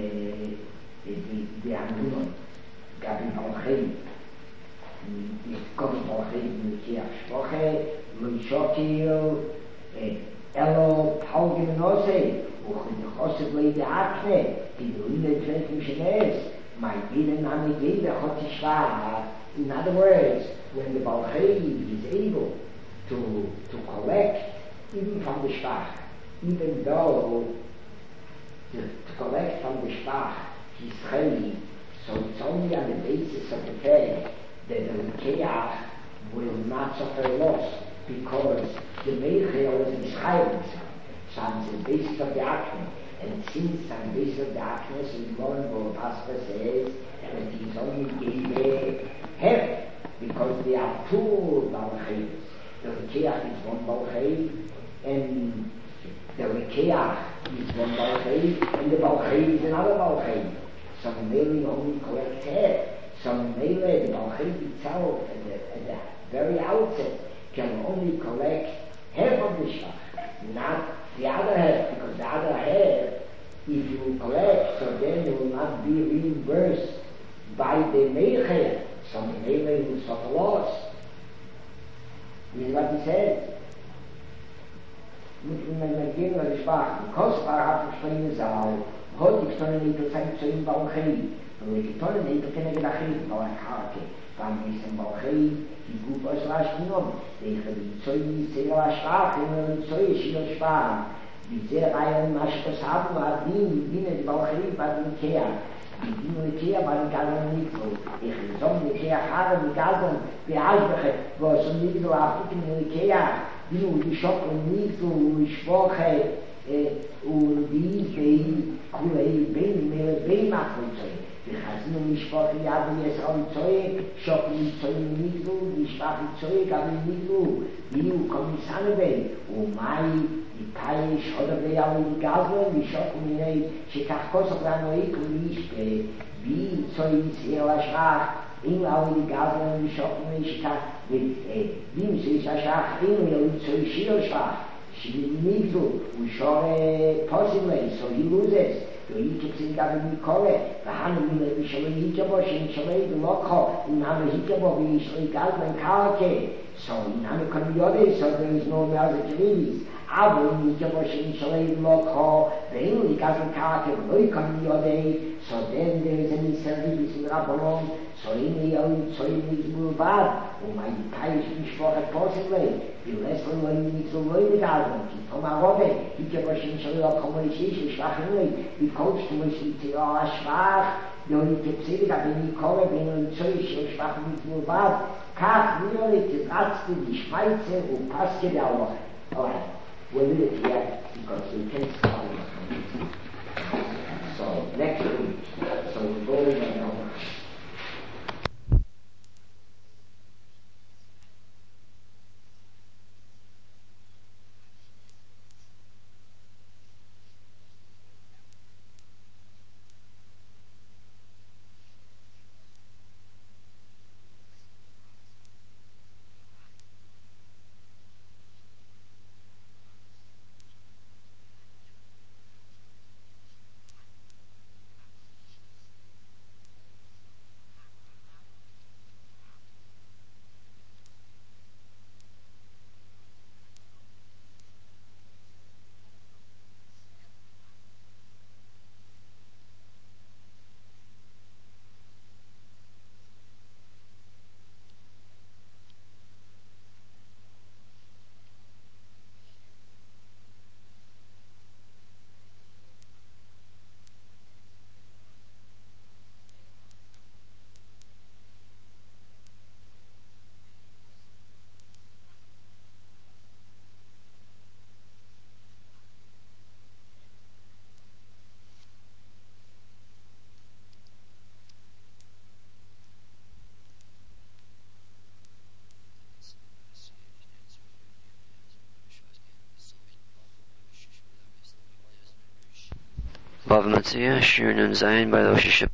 die haben genommen. גבי בלחי, יפקובי בלחי מלכי השפוחה, לא ישוקיר, אלו פלגי מנוסי, וכנחוסד לידי אקנה, תדעוין לתרקים שנס, my given name gave hoti shvara. In other words, when the Balchai is able to, to collect, even from the shvach, even though to, to collect from the shvach, his chayim, so it's only on the basis of the fact that the Rukeach will not suffer loss because the Meichel is in Schayim. So on the basis of the Akne, and since on the basis of the Akne, so the Lord Pastor says that he's only gave heaven because there are two Balchais. The Rukeach is one Balchai and the Rukeach is one Balchai and the Balchai is another Balchai. Some mainly only collect hair. Some mainly the Balchai itself at the, at the very outset can only collect half of the shvach, not the other half, because the other half, if you collect, so then you will not be reimbursed by the meicher. Some mainly will suffer loss. This is what he says. Mit dem Energien oder Schwach, die kostbare Abgeschwinge Saal, heute ich soll nicht sein zu ihm Balchai, und ich soll nicht keine Gedachim, aber ich habe, wann ist ein Balchai, die gut aus Rasch genommen, ich habe die Zeuge sehr schwach, und die Zeuge sehr schwach, die sehr reihen Maschkos haben, war die, die die Balchai war die Kea, die die Kea war die Gazan nicht so, ich so die Kea habe, die Gazan, die Albeche, wo es um nicht so Afriken in die Kea, die nur die Schock und nicht so, die Schwache, und die Idee, Kulei, Ben, mehr Ben machen soll. Wir haben nur die Schwache, ja, wie es auch Zeug, Schock und Zeug nicht so, die schwache Zeug, aber nicht so, die kommen nicht an den und Mai, die Peisch, oder die alle die Gazlen, die Schock und die Schekach Kosov, dann noch ich und ich, wie Zeug ist hier, was schwach, in alle die Gazlen, die Schock und die Schekach, wie ist es schwach, in alle die Zeug schier schwach, she didn't need to, we saw a possibly, so he loses. So he keeps in Gavin Mikole, the Hanim, the Shalay Hikabosh, and Shalay, the Lokho, in Hana Hikabo, the Shalay Gazman Kalake. So in Hana Kamiyode, so there is no Mazakirivis. Abu Hikabosh, and Shalay, the Lokho, the Inli Gazman Kalake, Loy Kamiyode, so then there is any service in Rabbalon, so in the own Soy is Mulbad, who my Paish Mishpoch possibly. Die Lesson wollen nicht so Leute gaben, die Toma Robbe, die Geberschen schon wieder kommunizieren, schwach nicht, die Coach, du musst nicht sehr schwach, die und die Psyche, wenn ich komme, wenn ich Zeug, schwach nicht nur was, Kach, mir, die Ärzte, die Schweizer und Paske der Woche. Alright, we'll leave it here. because we can start. So next week, so we're going now. Bava Metzia, Shir Nun Zayin by Rosh Hashanah.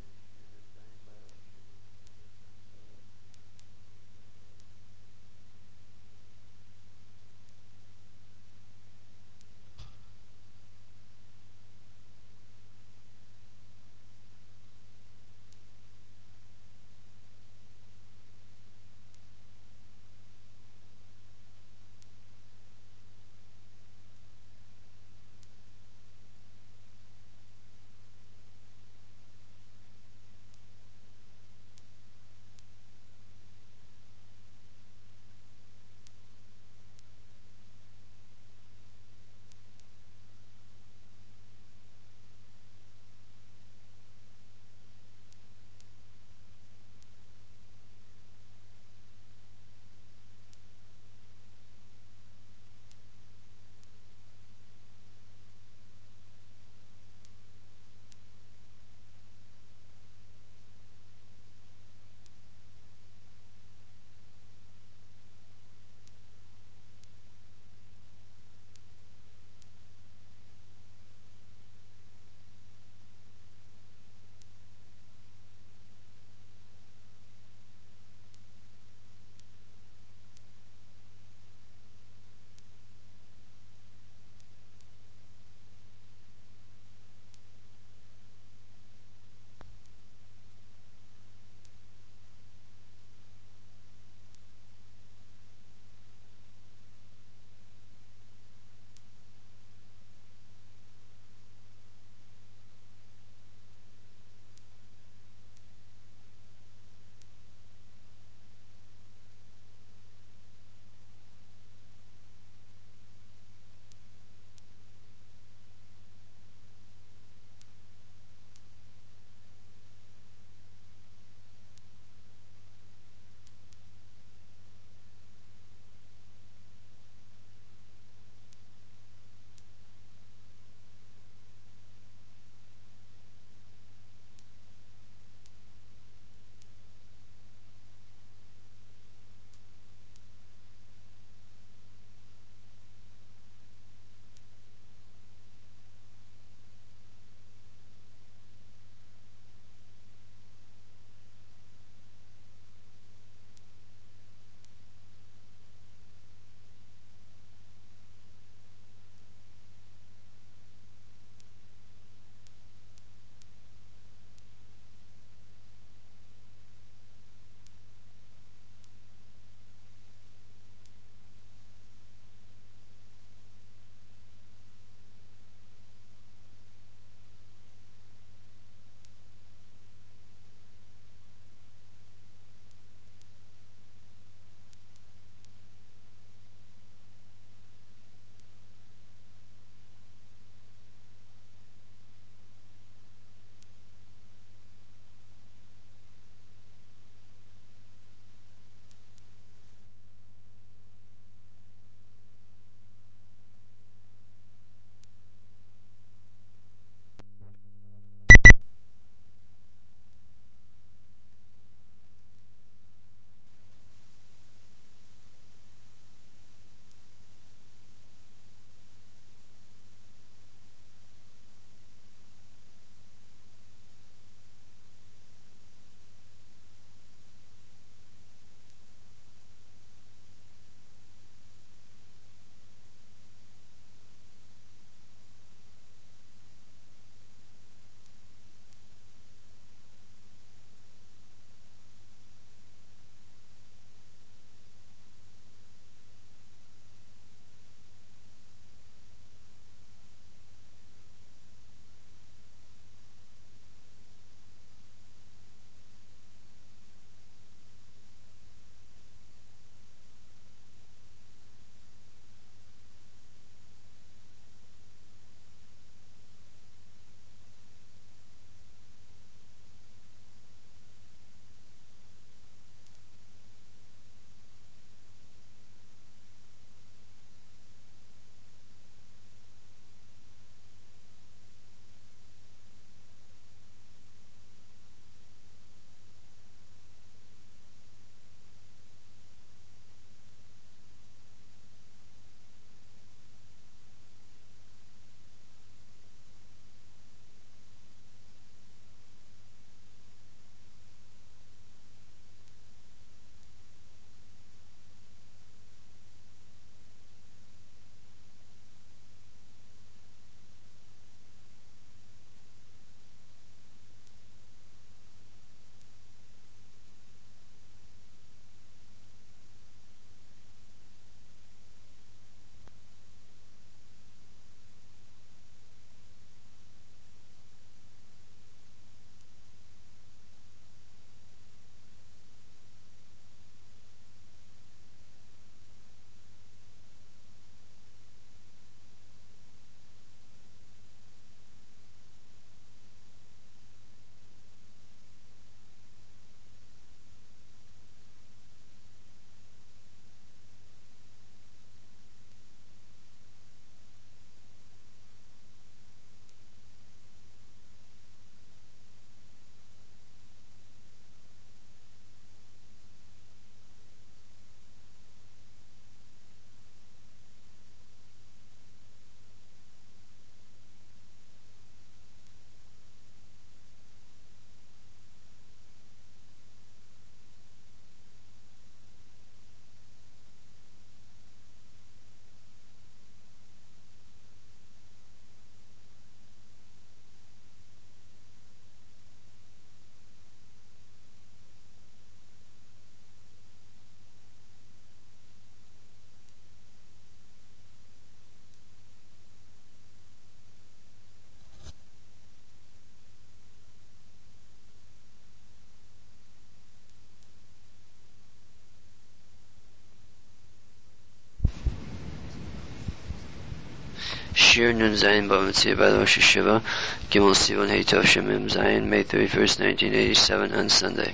Shir Nun Zayin Bava Metzia by the Rosh Hashiva, Gimel Sivan Hey Tov Shem Mem Zayin, May thirty-first, nineteen eighty-seven, on Sunday.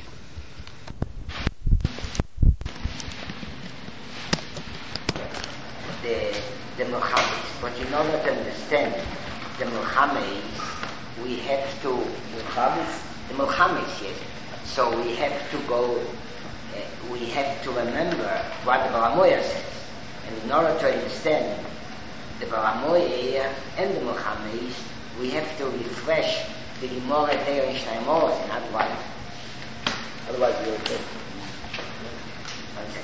The the Muhammad, but in order to understand the Muhammad, we have to Muhammad, the Muhammad, yes. So we have to go. Uh, we have to remember what the Baramoya says, and in order to understand the Baramoya and the Muhammad, we have to refresh the Gemara there in Shneimos, and otherwise, otherwise we will take. One second.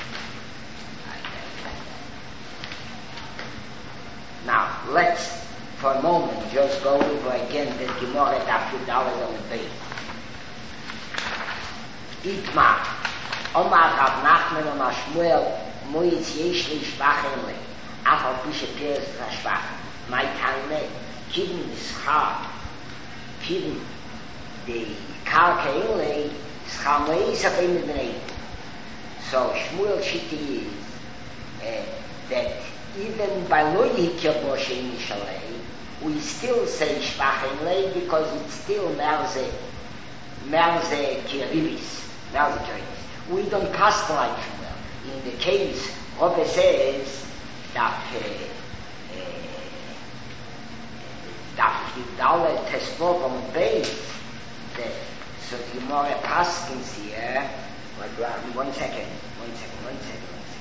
Now, let's, for a moment, just go over again the Gemara after Dalet on the base. Itma, Omar Rav Nachman Omar Shmuel, Moitz Yeshli Shvachem Le, Afal Pishe Peres Rashvach, my Talmud, Kidden the Schar, Kidden the Karka Inle, Schar Meis of Emed Bnei. So Shmuel Shiti is uh, that even by Lo Yikya Boshe Nishalei, we still say Shvachem Le because it's still Merze, Merze Kiribis, Merze Kiribis. We don't cast like Shmuel. In the case, Robbe says that uh, that the Dalet Tesvov on the base, so the Gemara Paskins here, one second, one second, one second, one second.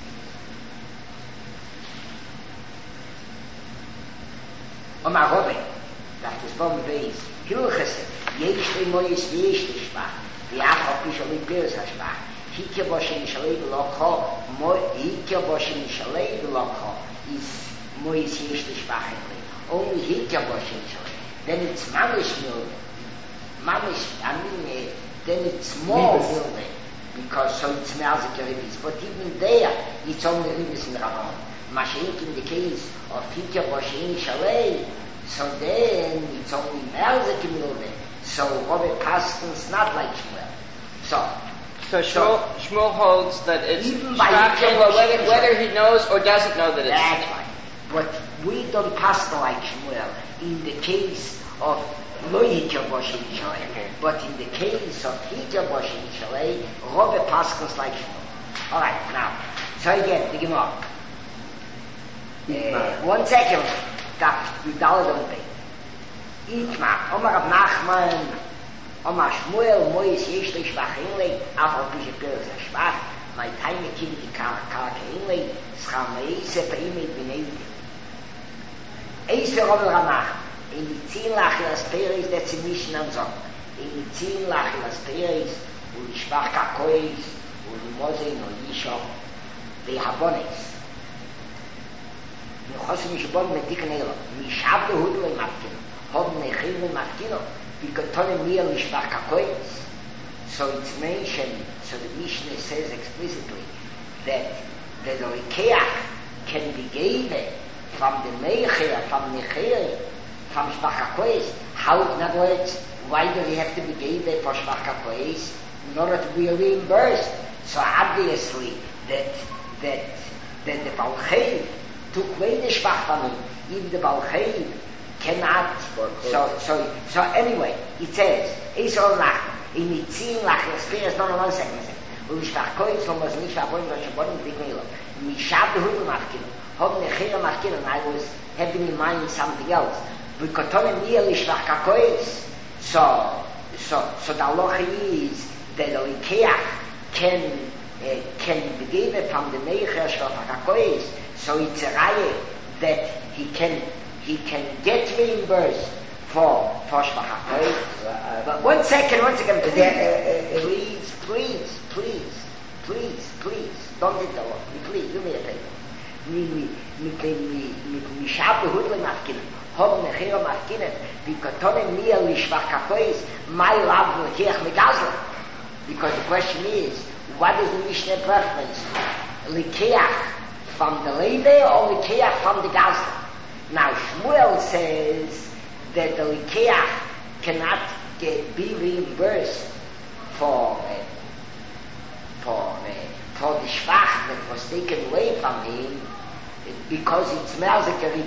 Omar Robbe, that Tesvov on the base, Hilchese, Yesh Le Moyes Yesh Le Shvach, the Achal Pishali Pirs HaShvach, Hikya Boshe Nishalei B'Lokho, Hikya Boshe Nishalei B'Lokho, is Moyes Yesh Le Shvach. Only Hikya Boshe Nishalei. Then it's Mamish Milne. Mamish, I mean, uh, then it's more Milne, because so it smells like Ribis. But even there, it's only Ribis in Ramon. Mashiach in the case of Hikya Boshe Nishalei, so then it's only Melzik Milne. So Robert Paskins not like Shmuel. So, so Shmuel, Shmuel holds that it's Shvach, whether, whether he knows or doesn't know that it's. That's right. But we don't pass like Shmuel in the case of Lo Yikya Boshe Nishalei. But in the case of Hikya Boshe Nishalei, Robert Paskins like Shmuel. All right, now, so again, the Gemara. Uh, one second. That we Dalet on the page. Itma, Omar Rav Nachman, Omar Shmuel, Moyes Yesh Le Shvach Inle, Afal Pishe Peres HaShvach, my time Kim Ki Karka Inle, Schar Meise Peimet B'Nei. Eis Rav Ramach, in the Zin Lachilas Peres, that's a mission on Zon. In the Zin Lachilas Peres, Ul Shvach Kakois, Ul Mozein, Ul Yisho, the Habones. Chosim Mishbon Metikon Elo, Mishabde Hudlo Mafkino, Hod Nechim Mafkino, Bikotone Mir Lishvach Kakois. So it's mentioned, so the Mishnah says explicitly that the Rikeach can be given from the Meicher, from Nechir, from Shvach Kakois. How, in other words, why does he have to be given for Shvach Kakois? In order to be reimbursed. So obviously that that that the Balchev took away the Shvach from him. Even the Balchev cannot. So so so anyway, it says Esau Nachman in Mitzin Lachnas Peres. No, no, one second, one second. Und Shvach Koitz lo was nicht verbunden, was verbunden mit Milo. Mishab the Hudel Machkino. Hob Nechira Machkino. And I was having in mind something else. B'kotone Mir Lishvach Koitz. So so so the halacha is that the Rikeach can uh, can be given from the Meicher Shvach Koitz. So it's a raya that he can he can get reimbursed for for Shvach Koitz. But one second, one second, please, please, please, please, please, don't interrupt me, please, do me a favor. Me, me, me, me, me, me, shabe hudle mafkinen, hob nechira mafkinen, bikotone mir lishvach Koitz, my love lekiach megazla. Because the question is, what is the Mishnah preference? Lekiach from the lady or Likeach from the Gazla? Now Shmuel says that the Likeach cannot get, be reimbursed for uh, for uh, for the Shvach that was taken away from him because it smells like a ribis.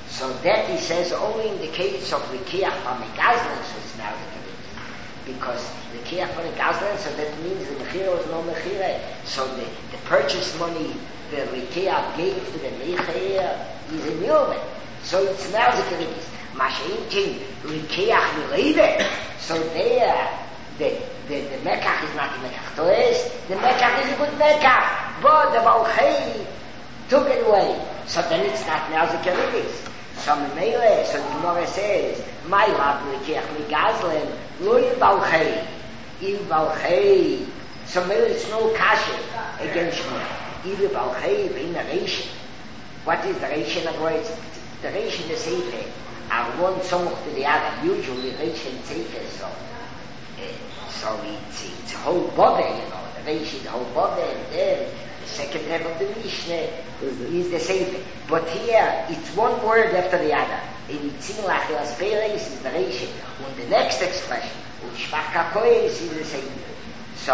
So that he says only in the case of the Kiach from the Gazlan, so it's now the case. Because the Kiach from the Gazlan, so that means the Mechira was no Mechira. So the, the purchase money the Kiach gave to the Mechira is a Milveh. So it's now the case. Mashintin, Kiach Milede. So there, the, the, the Mekach is not the Mekach Toes, the Mekach is a good Mekach. But the Balchei took it away. So then it's not now the case. So Mele, so the Gemara says, my lab Kiach Migazlen, Lui Balchei, Il Balchei. So Mele it's no kasha against me. Il Balchei in the Reish. What is the Reish in the words? The Reish in the Seife are one song to the other. Usually Reish and Seife, so uh, so it's it's a whole body, you know. The Reish is the whole body, and then the second half of the Mishnah is the Seife. But here it's one word after the other. In Itzin Lachilas Peres is the Reish, and the next expression, Ushpach Kakoes, is the Seife. So,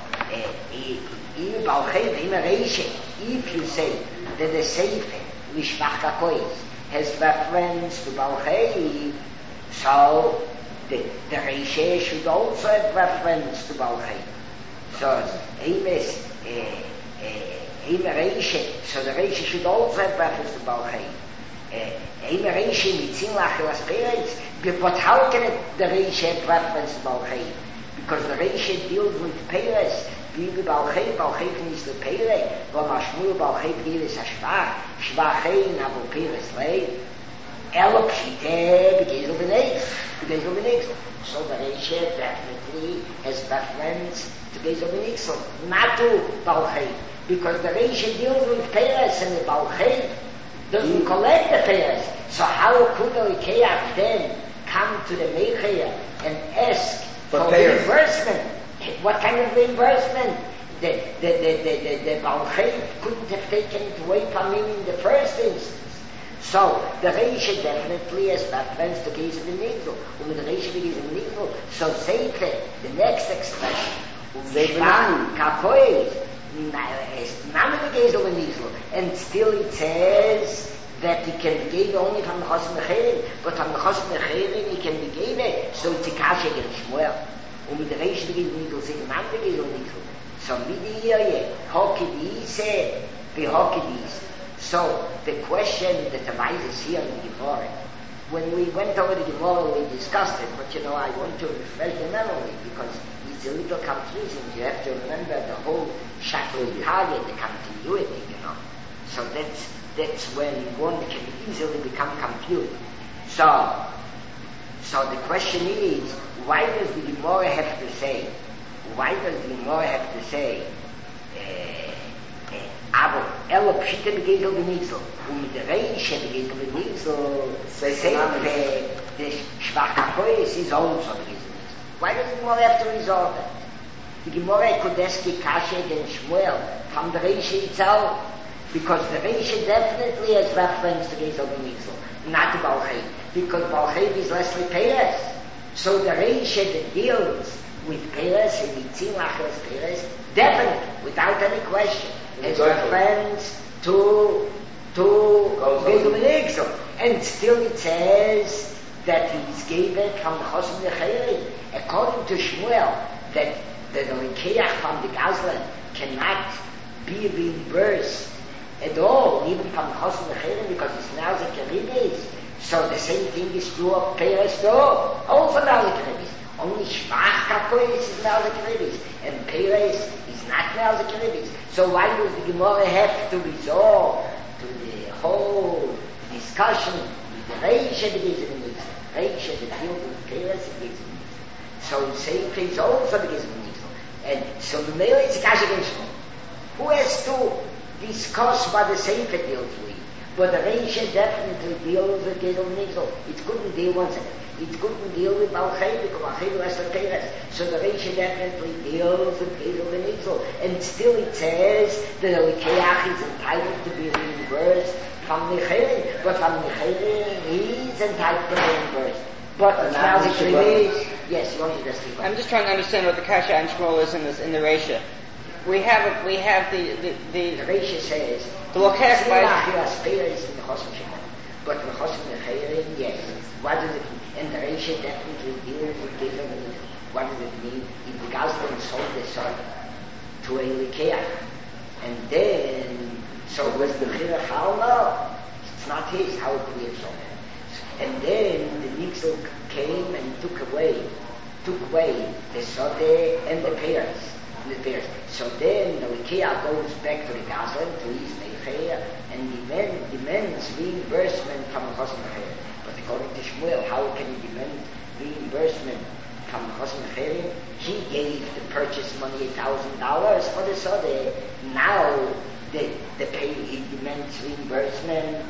Il Balchei in a Reish, if you say that the Seife, Ushpach Kakoes, has reference to Balchei, so the, the Reish should also have reference to Balchei. So, Emes, Eim Reish, so the Reish should also have reference to Balchei. Eim Reish, Mitzin Lachilas Peretz, but how can it, the Reish have reference to Balchei? Because the Reish deals with Peretz, wie Balchei, Balchei is the Pere, wo Mashmur Balchei Peretz Hashvach, Shvachei Nabo Peretz Lei, Elo Pshite, Begezel Benex, Begezel Benex. So the Reish definitely has reference to Begezel Benex, not to Balchei, because the Reish deals with Peretz and the Balchei doesn't mm. collect the Peretz. So how could the Ikeach then come to the Meicheya and ask for, for reimbursement? What kind of reimbursement? The the the the the, the Balchei couldn't have taken it away from him in the first instance. So the Reish definitely has reference to case of the Nigel. When the Reish begins in the Nigel, so Seite, the next expression, Kapois, none of the case of the Nigel, and still it says that he can be gave only from the Chos Mecherim, but from the Chos Mecherim he can be gave, so it's a kasha against Shmuel. Und mit der Reish begint Nidl, sich ein anderer geht um Nidl. So mit ihr, hockey diese, wie hockey diese. So, the question that arises here in the Gemara, when we went over the Gemara, we discussed it, but you know, I want to refresh the memory, because it's a little confusing. You have to remember the whole Shakla Italia, the continuity, you know. So that's, that's when one can easily become confused. So, so the question is, why does the Gemara have to say, why does the Gemara have to say, aber Elo Pshite Begezel B'Nigzel, und mit der Reish Begezel B'Nigzel, Seife, the Shvach HaKoyes is also Begezel B'Nigzel. Why does the Gemara have to resolve that? The Gemara could ask Kasha against Shmuel from the Reish itself, because the Reish definitely has reference to Begezel B'Nigzel, not to Balchei, because Balchei is Leslie Peres. So the Reish that deals with Peres and Mitzin Lachilas Peres, definitely, without any question, has reference to to Begezel B'Nigzel. And still it says that he's given from the Chos Mecherim, according to Shmuel, that the Rikeach from the Gazlan cannot be reimbursed at all, even from the Chos Mecherim, because it's now the Keribis. So the same thing is true of Peres too, also now the Keribis. Only Shvach HaKoyes is now the Keribis, and Peres is not now the Keribis. So why does the Gemara have to resort to the whole discussion with the Reish that is in the Nizl? Reish that deals with Peres and is in the Nizl. So the same place also begins in the Nizl. And so the male is a Kash against him. Who has to discuss what the Sefer deals with? But the Reish definitely deals with Begezel B'Nigzel. It couldn't deal once again. It couldn't deal with Balchei because Balchei was the Peres. So the Reish definitely deals with Begezel B'Nigzel. And still it says that the Rikeach is entitled to be reimbursed from the Cherim. But from the Cherim, he's entitled to be reimbursed. But now the Cherim, yes, you want to just keep on. I'm just trying to understand what the Kasha and Shmuel is in this in the Reisha. We have a, we have the the the, the Reisha says the Lokech by But the Chosim Nechayim, yes. What does it mean? And the Reisha definitely deals with Gezel Nigel. What does it mean? If the Gazlan sold the son to a Likeach, and then, so was the Chira Chal? No. It's not his, how it clears on it. And then the Nixel came and took away, took away the Sode and the pears. The pears. So then the Likeach goes back to the Gazlan, to his Nechayim, and demand, demands reimbursement from the Chosim Nechayim. But according to Shmuel, how can he demand reimbursement from the Chosim Nechayim? He gave the purchase money a thousand dollars for the Sode. Now the the pay he demands reimbursement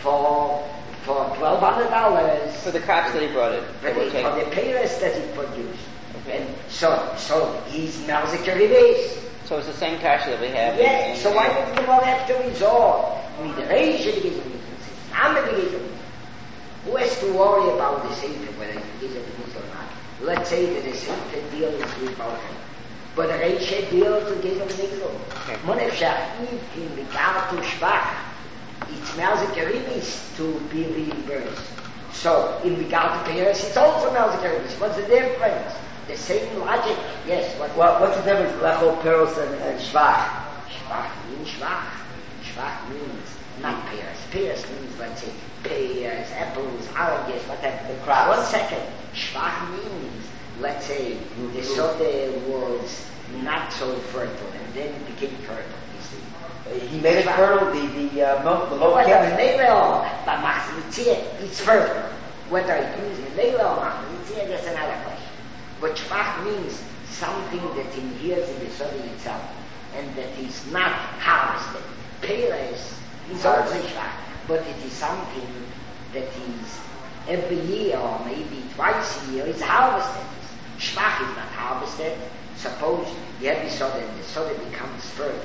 for for twelve hundred dollars for the crops that he brought in. For the, for the payers that he produced. Okay. And so so he's Malzik Ribeis. So it's the same kasha that we have. Yeah, so why did the Gemara have to resort? With the Reisha, the Gezel Nigel. I'm the Gezel Nigel. Who has to worry about the Sefer, whether it's Gezel Nigel or not? Let's say that the Sefer deals with Balchem. But the Reisha deals with Gezel Nigel. Monefshach, if in regard to Shvach, it's Malzik Ribeis to be reimbursed. So, in regard to Peres, it's also Malzik Ribeis. What's the difference? The same logic, yes. What, well, what's the difference between Lechol, Peros, and, and Shvach? Shvach means Shvach. Shvach means not pears. Pears means, let's say, pears, apples, oranges, whatever. The crops. One second. Shvach means, let's say, mm-hmm. the Sode was not so fertile, and then it became fertile, you see. Uh, he made it fertile, the, the, uh, milk, the milk Whether Nevel or Machlitzia, it's fertile. Whether it means Nevel or Machlitzia, that's another question. But Shvach means something that inheres in the Sode itself, and that is not harvested. Peres is also Shvach, but it is something that is every year, or maybe twice a year, is harvested. Shvach is not harvested. Suppose you have the Sode, and the Sode becomes fertile.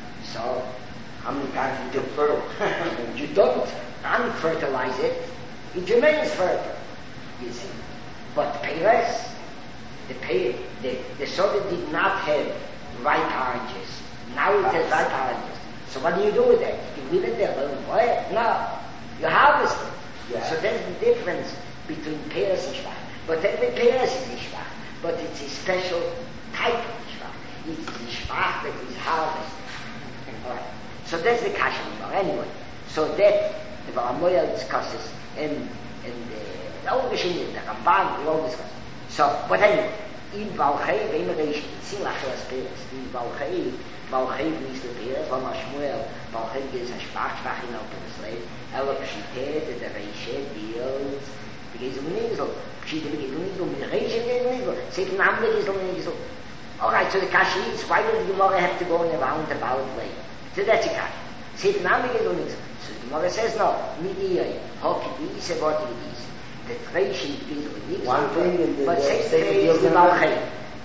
So, how many times you do fertile? You don't unfertilize it, it remains fertile, you see. But Peres, The, pay, the, the Sode did not have ripe oranges. Now it has ripe oranges. So what do you do with that? You leave it there alone. What? No. You harvest it. Yeah. So that's the difference between Peres and Shvach. But every Peres is Shvach. But it's a special type of Shvach. It's the Shvach that is harvested. Alright. So that's the Kasha. Anyway. So that the Varamoya discusses and and the all the Shini, the Ramban, we all discuss. So, but anyway, in Balchei, when we reach, it's in Lachelas Peres, in Balchei, Balchei means the Peres, when Shmuel, Balchei gives a Shvach, Shvach in Alter Slave, Ela Pshite, the Reisha deals, the Gezel Nigel, Pshite, the Gezel Nigel, the Reisha, the Gezel Nigel, second name, the Gezel Nigel. Alright, so the Kashi is, why does the Gemara have to go in a roundabout way? So that's a Kashi. Second name, the Gezel Nigel. So the Gemara says, no, Midiyai, Hoki, Dise, Voti, Dise. The Reisha deals with Nigel. One thing in the but second thing is the Balchei.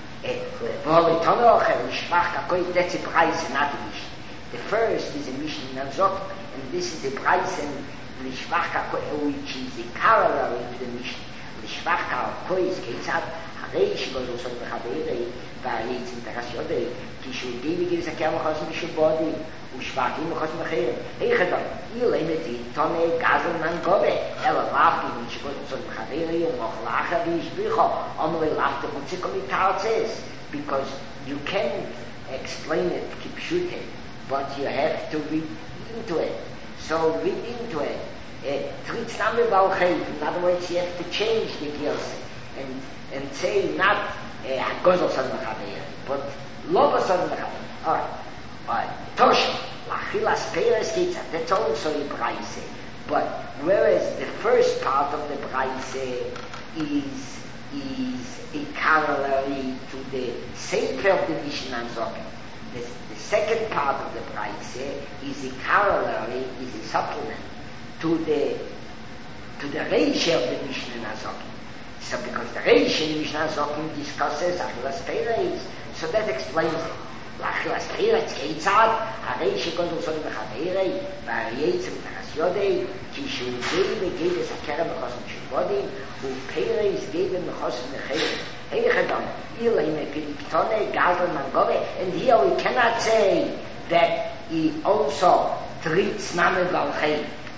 That's a price, not a mission. The first is a mission in Azok, and this is the price in Lishvach HaKoi, which is the corollary to the mission. Lishvach HaKoi is Ketzad, Harei Shigol Osod V'Chaberei, V'Aretz Interas Yodei, Kishu Devi gives a Kem Chos Mishu Bodi, Ushvakim Chos Mecherem. Hey Chedon, Ilemeti, Tone, Gazel, Nangobe, Ela Lafki, Shigol Osod V'Chaberei, Umoch Lacha, V'Ishbicho, Onwe Lafte, Mutzikomi Tarzes, because you can't explain it, Kipshute, but you have to read into it. So read into it. Tritz Name Balchei, in other words, you have to change the Gilse and and say not Gozel Son Mechabeir, but Loba Son Mechabeir. Alright. Alright. Tosh, Lachilas Peres Kitzah, that's also a Braise. But whereas the first part of the Braise is is a corollary to the Sefer of the Mishnah Zokim. The, the second part of the Braise is a corollary, is a supplement to the to the Reisha of the Mishnah Zokim. So because the Reisha in the Mishnah Zokim discusses Achilas Peres, so that explains it. Achilas Peres Keitzad, Reisha goes also to the Chaberei, V'Aretz Interas Yodei, Kishu Devi gave us a Kerem Mechosim Shubodi, who Peres gave him Mechosim Mecherem. Hey Chedon, Ilay Mepiliptone, Gazel Mangobe, and here we cannot say that he also treats Name Balchei,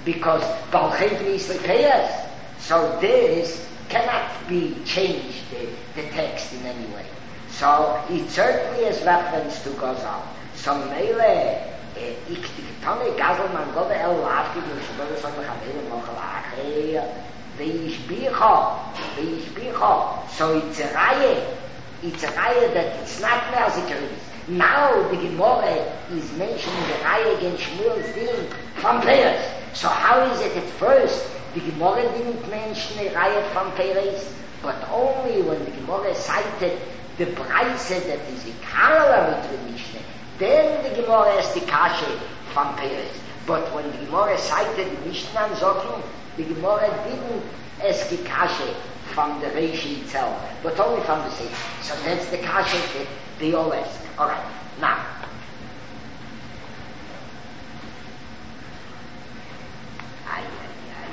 because Balchevri is Lekeas. So this cannot be changed, the, the text in any way. So it certainly is reference to Gozal. So Mele, ik tane Gazal man Gode El Lafki, which Gode Son Mechavele Mochel Achreya, Veishbicha, Veishbicha. So it's a Raya, it's a Raya that it's not mehr Zikaris. Now the Gemara is mentioning the Raya against Shmuel's Din from Peres. So how is it at first the Gemara didn't mention the Raya from Peres, but only when the Gemara cited the Braise that is a corollary to the Mishnah, then the Gemara has the Kashe from Peres. But when the Gemara cited the Mishnah and Zokim, the Gemara didn't ask the Kashe from the Reishi itself, but only from the Sefer. So that's the Kashe that they all ask. Alright, now. Aye, aye, aye.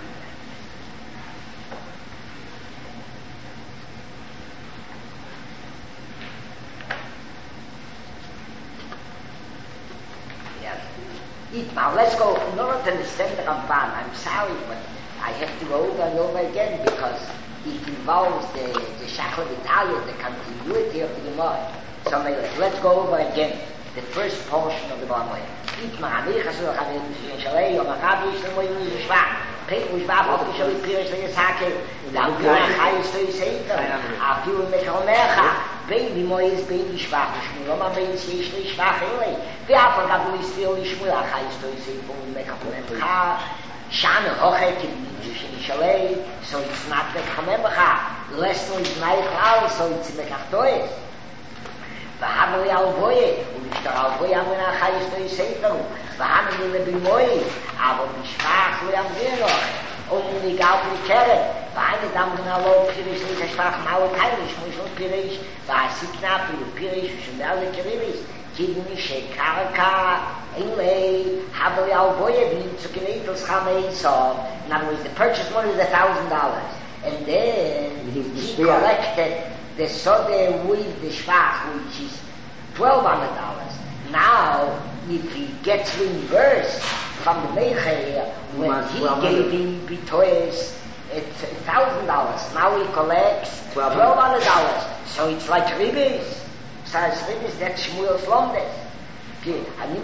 Yes. Eat now, let's go. In order to understand the Ramban, I'm sorry, but I have to go over and over again because it involves the, the Shachar V'Italia, the continuity of the Gemara. So let's go over again the first portion of the Gemara. Eat ma'amir chasur chavir b'shin shalei yom ha'chav yishtem mo'im u'yishvah peit u'yishvah b'okim shali pirish le'yisakel da'avguna chayis to'yiseiter afilu mecharomecha bein b'moyis bein yishvah v'shmulom ha'bein yish le'yishvah elei ve'afal gabu yisfil lishmul ha'chayis to'yiseiter u'mecharomecha shan hochet b'shin shalei, so it's not mecharomecha less than it's so it's mechachtois. והאנו יאלבוי, ומשתרלבוי אמונה חייס לא יסייתנו, והאנו מלבימוי, אבל משפח לא ימדיר לו, ומניגל פריקרת, והאנו דמונה לא פיריש לי תשפח מהו קייריש, מושל פיריש, והסיקנה פירו פיריש, ושומר לקריביס, כיווני שקרקע, אלי, האנו יאלבוי, ונמצא כנאיתוס חמי סוף, in other words, the purchase money is a thousand dollars, and then he collected the sode with the shvach, which is twelve hundred dollars. Now, if he gets reimbursed from the Meicher, when he gave him bitoes, it's a thousand dollars. Now he collects twelve hundred dollars. So it's like ribis. So it's ribis that Shmuel Slomdes. Okay, I mean,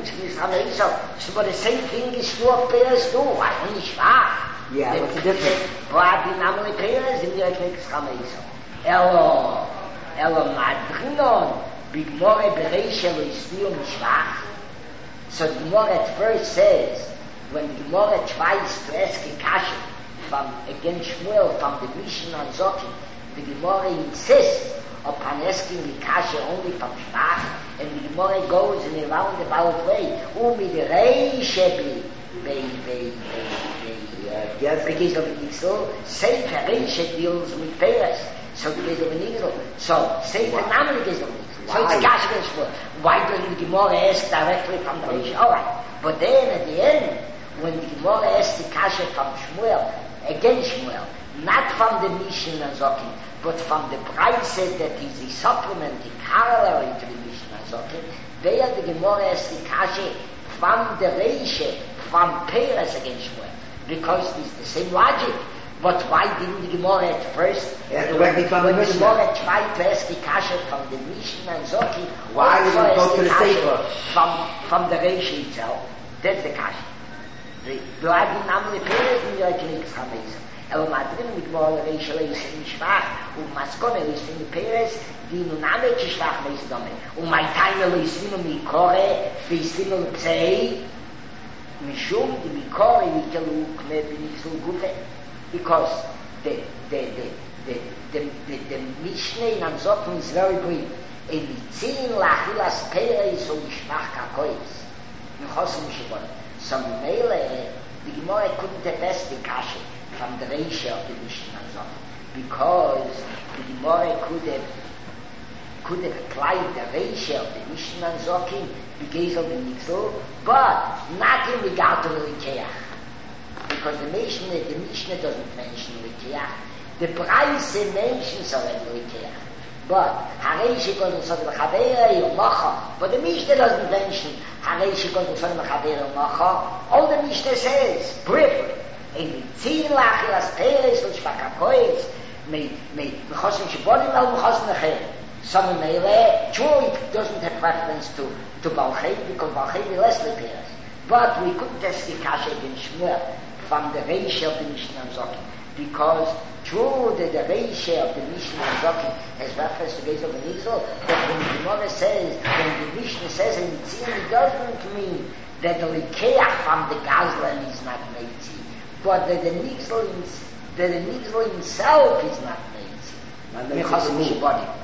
so but the same thing is true of payers too. I only shvach. Yeah, what's the difference? But the namely payers in the Ekmek Schameiso. Elo, Elo Madrinon, Bigmore Bereisha lo Yisniu Mishvach. So the Gemara at first says, when the Gemara tries to ask a kasha from against Shmuel from the Mishnah on Zokim, the Gemara insists upon asking the kasha only from Shvach, and the Gemara goes in a roundabout way. Umi the Reisha be, be, be, be, yes, because of the Yisrael, Sefer Reisha deals with Peres. So the case of an eagle. So, say the name of the case of an eagle. So it's a cash against Shmuel. Why doesn't the Gemara ask directly from the Reish? Alright. But then at the end, when the Gemara asks the cash from Shmuel, against Shmuel, not from the Mishnah and Zokim, but from the Braise that is the supplement, the corollary to the Mishnah and Zokim, there the Gemara asks the cash from the Reish, from Peres against Shmuel. Because it's the same logic. But why didn't the Gemara at first, yeah, directly from the when the Mishnah? Gemara tried to ask the kasha from the Mishnah and Zoki, why did it go to the Sefer? From, from the Reish itself, that's the kasha. The Bloadi Namli Peres in the Ekeniks Chameisa. El Madrin with Gemara Reish Leis in Shvach, und Maskone Leis in Peres, die nun Name Kishvach Leis Dome. Und mein Teine Leis in Mikore, Leis in Pzei, Mishum, die Mikore, Mikelu, Kme, Benitzul Gufe. Because the the the the the, the, the Mishnah in Amzokim is very brief. In Mitzin lachilas peres und Mishmach kakois. Mechosim shibon. So Mele, the Gemara couldn't attest the kasha from the ratio of the Mishnah Amzokim, because the Gemara could have could have applied the ratio of the Mishnah Amzokim because of the Nixel, but not in regard to the Rikeach. Because the Mishnah, the Mishnah doesn't mention Rikeach. The Braise mentions already Rikeach. But Hareishi goes to Sodom Chaveira Yomacha. But the Mishnah doesn't mention Hareishi goes to Sodom Chaveira Yomacha. All the Mishnah says, briefly, in Tzin Lachilas Peres L'Shvakakoyes, me me Mechosim Shibodim Al Mechosim Necher. Some Meile, true, it doesn't have preference to to Balchem because Balchem is less Peres. But we couldn't test the Kasha against Shmuel from the ratio of the Mishnah Zokim. Because true that the ratio of the Mishnah Zokim has reference to Gezel and Nigzel, but when the Gemara says, when the Mishnah says in Tzin, it doesn't mean that the Likeach from the Gazlan is not Meitzi, but that the Nigzel, that the Nigzel himself is not Meitzi. Mechasim Shibodi.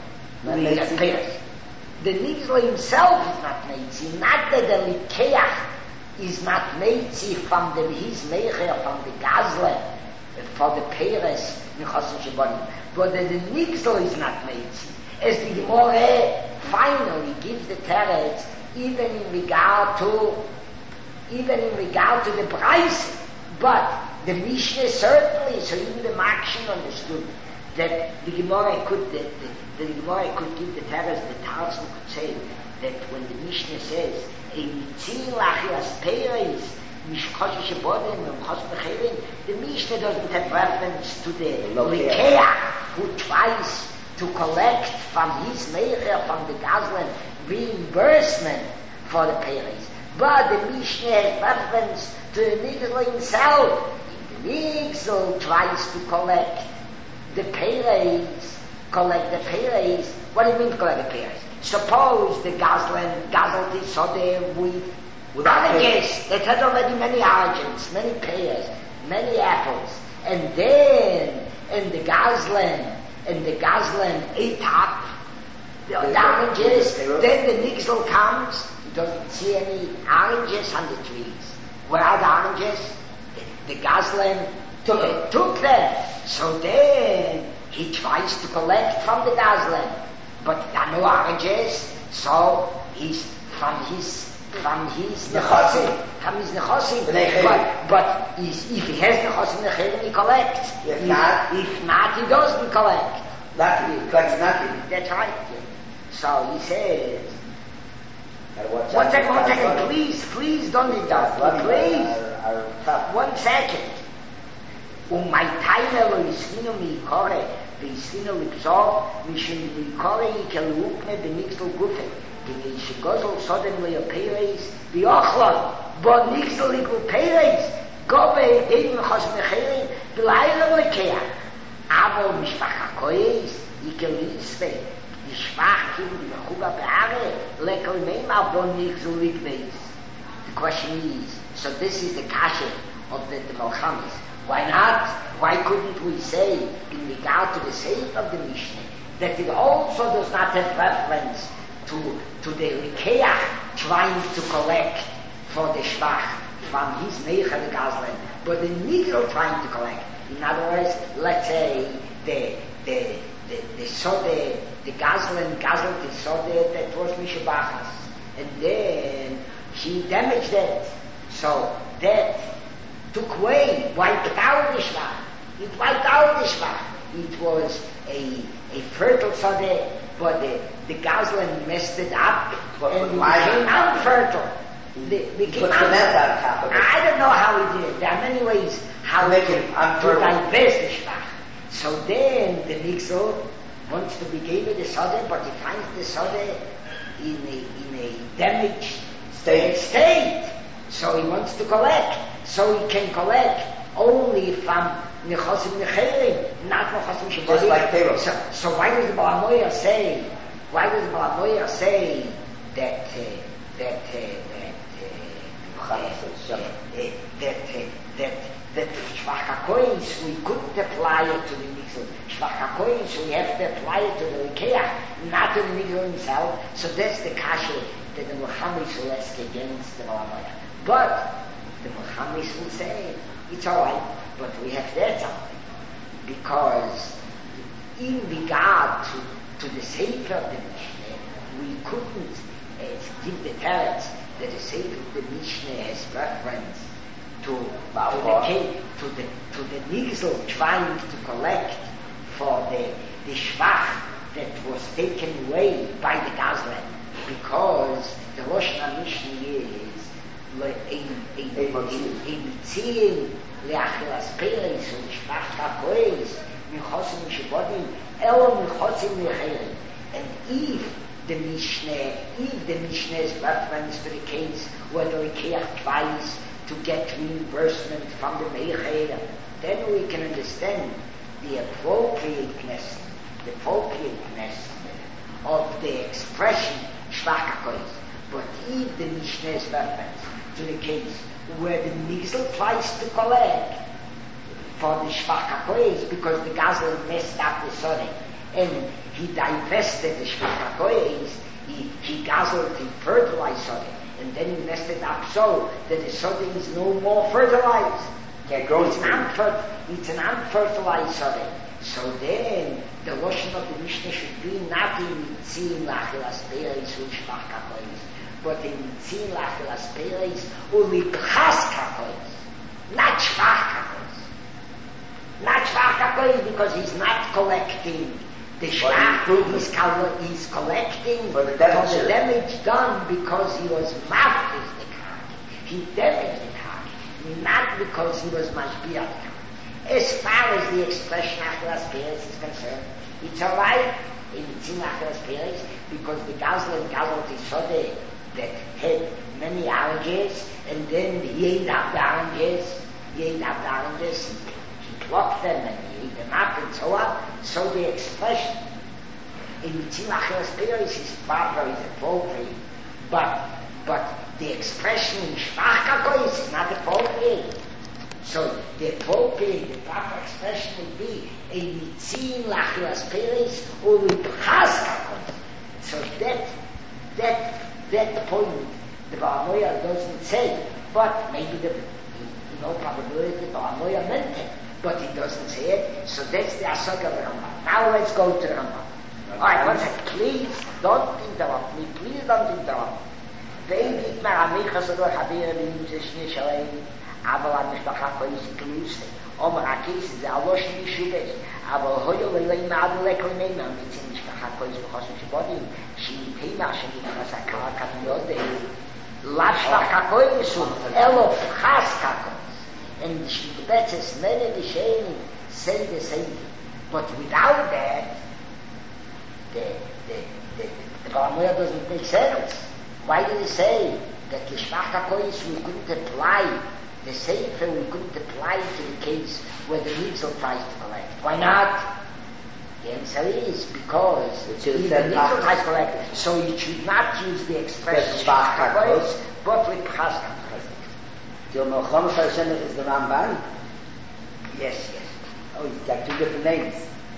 The Nigzel himself is not Meitzi, not that the Likeach is not Meitzi from the his Meicher, from the Gazlan, for the Peres, but the Nigzel is not Meitzi. As the Gemara finally gives the Teretz, even in regard to, even in regard to the price, but the Mishnah certainly, so even the Makshin understood that the Gemara could, that the, the Gemara could give the Teretz, the Tarsim could say that when the Mishnah says, "In Tzin Lachilas Peres," the Mishnah doesn't have reference to the Likeach who tries to collect from his Meicher, from the Gazlan, reimbursement for the Peres. But the Mishnah has reference to the Nigzel himself. The Nigzel tries to collect the Peres, collect the Peres. What do you mean collect the Peres? Suppose the Gazlan, Gazlan is so there with oranges, that had already many oranges, many pears, many apples, and then, and the Gazlan, and the Gazlan ate up the, the oranges, then the Nigzel comes, he doesn't see any oranges on the trees. Where are the oranges? The, the Gazlan took, uh, took them. So then, he tries to collect from the Gazlan, but there are no oranges, so he's from his from his nechosim, from his nechosim, but, but he's, if he has nechosim necherim, he collects. If, if not, if not, he doesn't collect. Nothing, he collects nothing. That's right. So he says, one second, one second, please, please don't interrupt, please. One second. ומי תיינה לא יספינו מעיקורי, ויספינו לפסור, משום מעיקורי יקלעוקנה בניקסל גופה. כדי שגוזל סודם לא יפיירס ויאכלון, בו ניקסל יקל פיירס, גובה ידעים מחוס מחירים, בלילה לקח. אבל משפחה כויס, יקל יספה, ישפח כאילו בחובה בערה, לקל מימה בו ניקסל יקבייס. The question is, so this is the kasha of the, the Malchamis. Why not? Why couldn't we say, in regard to the Seif of the Mishnah, that it also does not have reference to, to the Rikeach trying to collect for the Shvach from his Meicha the Gazlan, but the Nigel trying to collect. In other words, let's say the the the, the Sode, the Gazlan, Gazlan, the Sode that was Mishabachas, and then he damaged it, so that took away, wiped out the Shvach. It wiped out the Shvach. It was a a fertile Sode, but the, the Gazlan messed it up, but and it became unfertile. It became unfertile. I don't know how he did it. There are many ways how make it to divest the Shvach. So then the Nixel wants to be given the Sode, but he finds the Sode in a, in a damaged state. state. So he wants to collect. So he can collect only from Nechosim Necherim, not Nechosim Shabbos. Just like Pharaoh. So, so why does the Balamoyer say, why does the Balamoyer say that, uh, that, uh, that, uh, uh, uh, that, uh, that, that Shvach HaKoyins, we couldn't apply it to the Nixel. Shvach HaKoyins, we have to apply it to the Rikeach, not to the Nixel himself. So that's the kasha that the Muhammad will ask against the Balamoyer. But the Muhammad will say, it's alright, but we have that something. Because in regard to, to the Sefer of the Mishnah, we couldn't uh, give the teretz that the Sefer of the Mishnah has reference to, to the to the to the Nigzel trying to collect for the, the Shvach that was was taken away by the Gazlan, because the Rosh Hashanah is in Mitzim le'achilas peres u'shpach hakois michosim shibodim elo michosim le'cherim. And if the Mishnah, if the Mishnah's reference to the case whether he cared twice to get reimbursement from the Meicher, then we can understand the appropriateness, the appropriateness of the expression shvach hakois. But if the Mishnah's reference to the case where the Nigzel tries to collect for the shvach hakois because the Gazlan messed up the Sodeh, and he divested the shvach hakois, he, he guzzled, he fertilized Sodeh, and then he messed it up so that the Sodeh is no more fertilized. It's an, unfer- it's an unfertilized Sodeh. So then, the Lashon of the Mishnah should be not in Mitzim lachilas peres u'shvach hakois, but in Mitzim lachilas peres u'lipchas hakois, not shvach hakois. Not shvach hakois because he's not collecting the shvach, he's, cal- he's collecting for the damage, for the damage done because he was mafkiz the kaki. He damaged the kaki, not because he was mashbiach. As far as the expression achilas peres is concerned, it's alright in Mitzim achilas peres because the Gazlan gathered the Sodeh that had many oranges, and then he ate up the oranges, he ate up the oranges, he plucked them and he ate them up and so on. So the expression in Mitzim achilas peres is proper, is appropriate, but but the expression in shvach hakois is not appropriate. So the appropriate, the proper expression would be a mitzim lachilas peres u'lipchas hakois. So that that that point the Baal Moya doesn't say, but maybe the in all probability the Baal Moya meant it, but he doesn't say it. So that's the asag of the Rambam. Now let's go to the Rambam. All right, one second. Please don't interrupt me. Please don't interrupt me. Ve'edit ma'amichas ador habir b'imzeshni shalei. אבל המשפחה כויס כלוסה אומר הכיס זה הלוש מישובס אבל הויו לילאים מעד לקרינאים ממליצים משפחה כויס וחוסם שבודים שיתימה שנתחס הקרקע מיודע לשפחה כויס אלו פחס ככויס and Shibbetzes many the same say the same but without that the the the the Balamoya doesn't make sense. Why did he say that the Shvach HaKoyis we couldn't apply the Sefer, we couldn't apply to the case where the Nigzel tries to collect? Why not? The answer is because the Nigzel tries to collect, so you should not use the expression Shvach HaKoyis, but with Pchas HaKoyis. Your Melchom Hashem is the Ramban? Yes, yes. Oh, he's got two different names.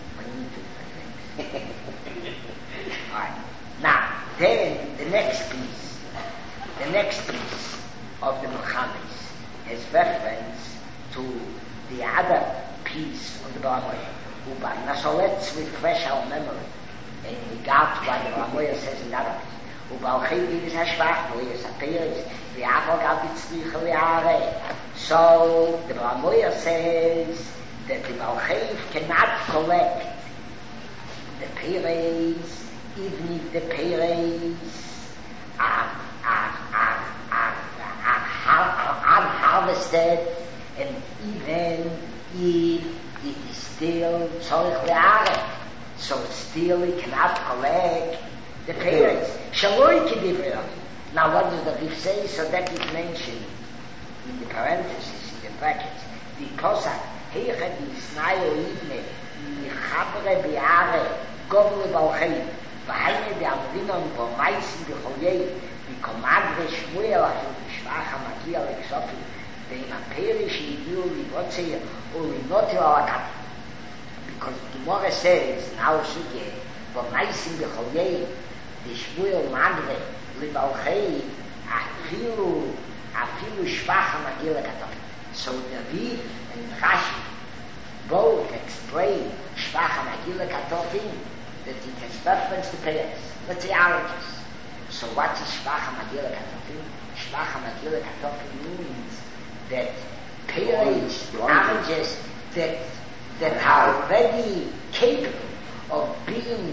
Alright. Now, then the next piece, the next piece of the Melchamis has reference to the other piece of the Balamoya. Uba, so let's refresh our memory in regard to what the Balamoya says in the other piece. Uba, Alchei is Hashvach, Moyes Aperes, the Avog Abitzlich Liare. So the Balamoya says that the Balchei cannot collect the Peres, even if the Peres are, are, are, are, are unharvested, and even if it is still Tzorich Le'areh, so still he cannot collect the Peres. Shaloi K'divrei. Now what does the Rif say? So that is mentioned in the parentheses, in the brackets. Because Heichad Yisnayo Ibne Michabre Bi'areh Govle Balchei V'haine Be'amrinon V'maisim B'choyei V'komad V'shmuel Achim V'shvach HaMagia L'Ksofim V'im HaPeres She'yigiu L'Votzei U'L'Notil Alakat. Because the Gemara says in our Sugye V'maisim B'choyei V'shmuel Magre L'Balchei Afilu Afilu Shvach HaMagia L'Katofim. So the Rif and Rashi both explain Shvach HaMagia L'Katofim that it has reference to Peres. Let's say oranges. So what is Shvach HaMagia L'Katofim? Shvach HaMagia L'Katofim means that Peres, oranges that that are already capable of being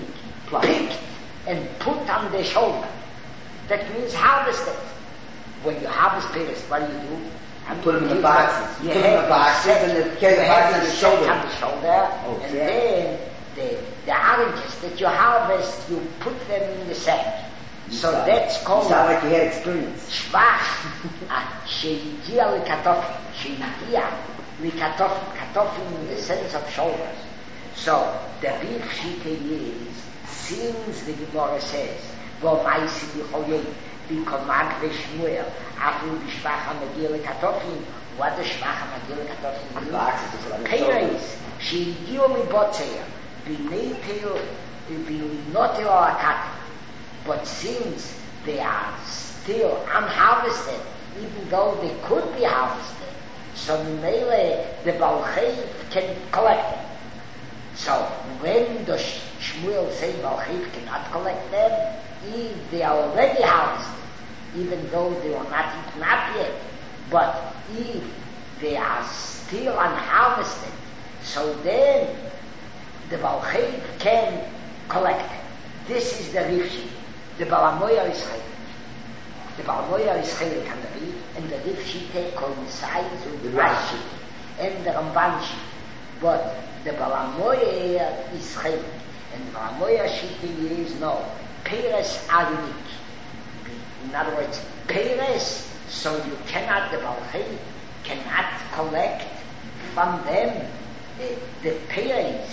picked and put on the shoulder. That means harvested. When you harvest Peres, what do you do? And put them in the boxes. You put them in the boxes set, and then carry the boxes on the shoulder. on the shoulder, Okay. and then the, the oranges that you harvest, you put them in the sack. So sound, that's called... You sound like you had experience. שבח, שהגיע לכתופים, שהגיע לכתופים, כתופים in the sense of shoulders. So, the big shita is, since the Gemara says, wo meisi bichoyei, בקומק ושמואל, אפילו בשבח המגיע לכתופים, what the שבח המגיע לכתופים is? פרס, שהגיעו מבוצר, בנטל, בנוטל או הקטן. But since they are still unharvested, even though they could be harvested, so Mele, the Baal Chayv can collect them. So when the Shmuel says Baal Chayv cannot collect them, if they are already harvested, even though they were not eaten up yet, but if they are still unharvested, so then the Baal Chayv can collect them. This is the Rivshi. The Balamoya is Chaylik. The Balamoya is Chaylik on the Riv, and the Rivshite coincides with the Rashi and the Rambanshi. But the Balamoya is Chaylik. And the Balamoya Shite is no. Peres are unique. In other words, Peres, so you cannot, the Balchayv cannot collect from them the, the Peres.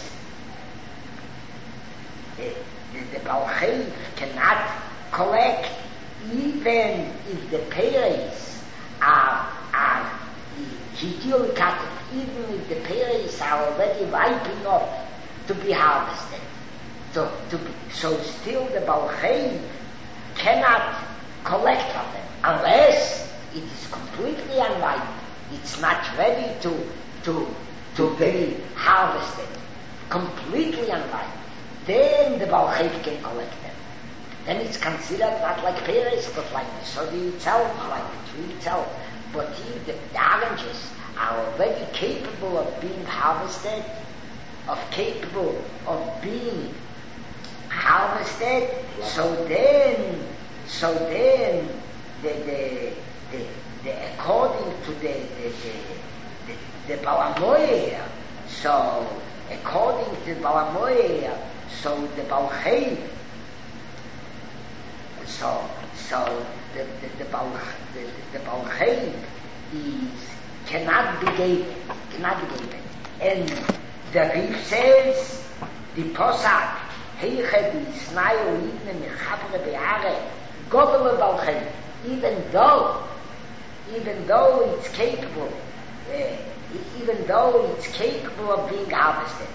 The, the, the Balchayv cannot collect even if the Peres are, are Hidilikatif, even if the Peres are already ripe enough to be harvested. So, to be, so still the Balchayv cannot collect from them unless it is completely unripe. It's not ready to to to be harvested. Completely unripe. Then the Balchayv can collect them. Then it's considered not like Peres, but like the Sodi itself, like the tree itself. But if the, the oranges are already capable of being harvested, of capable of being harvested, so then, so then, the the the, the according to the the the, the, the Balamoya, so according to the Balamoya, so the Balchayv, so so the the the Bal the, the Balchayv is cannot be given, cannot be given, and the Rif says the Posach. Even though, even though it's capable, uh, even though it's capable of being harvested,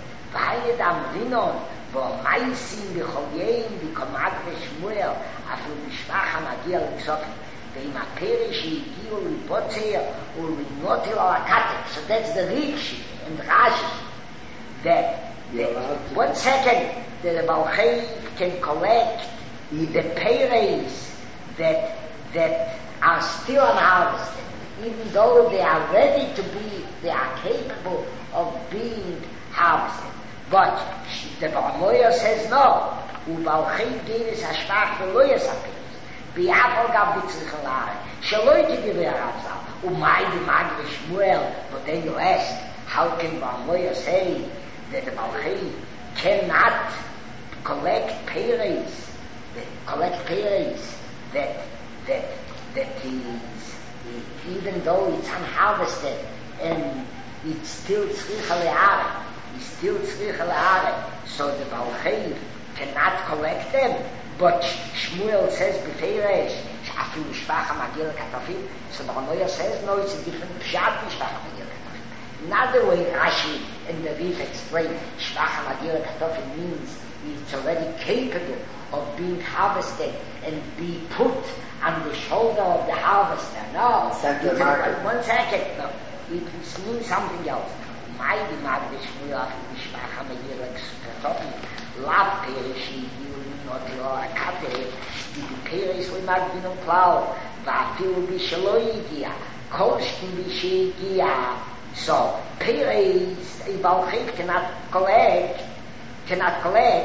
so that's the Rishi and Rashi that the, one second that the Balchayv can collect the Peres that that are still unharvested, even though they are ready to be, they are capable of being harvested. But the Balamoya says no. Ubalchayv gave us hashpach v'lo yasapis. Bi'afal gav b'tzricha lare. Shaloi tidiv ha'atzal. Umay d'mag v'shmuel. But then you ask, how can Balamoya say that the Balchayv cannot collect Peres, collect Peres that that that is, even though it's unharvested and it's still tzricha le'are, it's still tzricha le'are, so the Balchayv cannot collect them. But Shmuel says b'Peres, afilu shvacha magil katafim. So the Balamoya says no, it's a different pshat shvacha magil katafim. Another way Rashi and the Rif explain shvacha magil katafim means it's already capable of being harvested and be put on the shoulder of the harvester. No, second can, one second. No, it means something else. My demand is we are mishpacha meyirak katofim lav perishi you not your kate the peris we mag binu plow va'afilu b'shaloyigia koshkin b'shigia. So peris a Balchayv cannot collect. cannot collect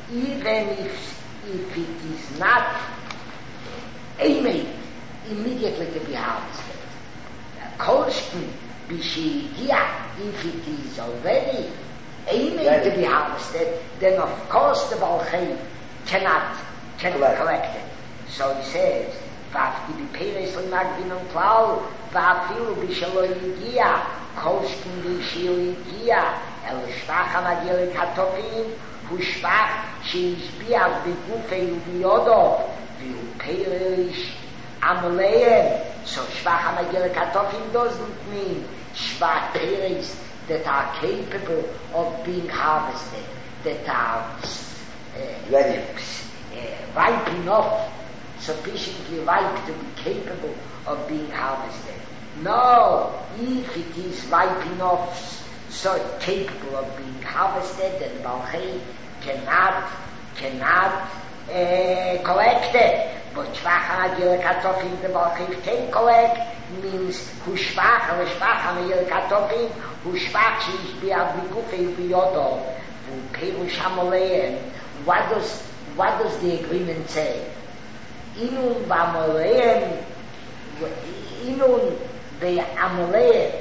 even if, if it is not aiming immediately to be harvested. Kolshkin, Bishigia, if it is already aiming to be harvested, then of course the Balchai cannot, cannot collect it. So he says, Vafti Biperes Limagvinum Klau, Vafilu Bishalo Yigia, Kolshkin Bishio Yigia, El Shvach Amagil Katofim, Hushvach, Sheishbiach Bigufei Ubiodo, Viuperish Amuleim. So Shvach Amagil Katofim doesn't mean Shvach Peres that are capable of being harvested, that are uh, ready, uh, ripe enough, sufficiently ripe to be capable of being harvested. No, if it is ripe enough, so capable of being harvested, then Balchai cannot, cannot uh, collect it. But Shvach Amagil Katofim, the Balchai can collect, means Hushvach, or Shvach Amagil Katofim, Hushvach Sheishbiach Bigufei Ubiyodo, Vuperush Amoleim. What does, what does the agreement say? Inun Bamoleim, Inun Be Amoleim.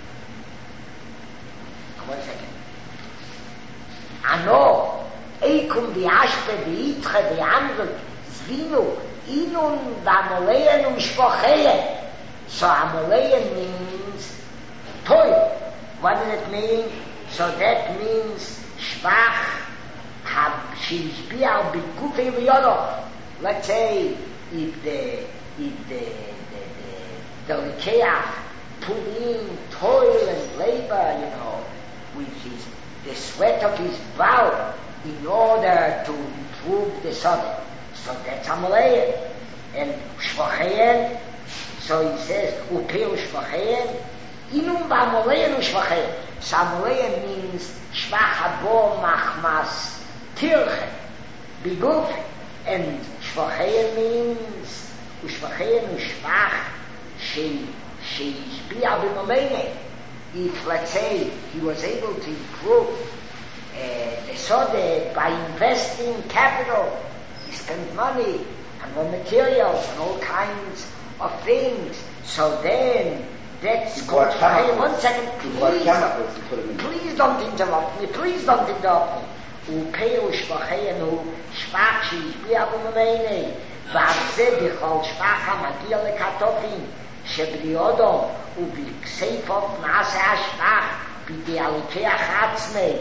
One second. Ano, Eikum Biashpe Biitche Biamrut, Zvinu, Inun Bamoleim Ushpocheim. So Amoleim means toil. What does it mean? So that means Shvach Shishbiach Bigufei Ubiyodo. Let's say if the if the the the, the Likeach put in toil and labor, you know, with his the sweat of his brow in order to improve the soil. So that's Amoleim. And Shvachein, so he says, Upeu Shvachein, Inum Ba'amoleim Ushvachein. So Amoleim means Shvach Habo Machmas Tirche, Bigufei. And Shvachein means Ushvachein Ushvach She Sheishbiach B'Momene. If, let's say, he was able to improve uh, the soda by investing capital, he spent money and raw materials and all kinds of things. So then that's called Shvachein. One second, please, please don't interrupt me. Please don't interrupt me. Upeu Shvachein hu Shvach Sheishbiach B'Momene, ועל זה בכל שבח המגיע לקטופים שבריאודו ובכספות מעשה השבח בידי הלוקח עצמי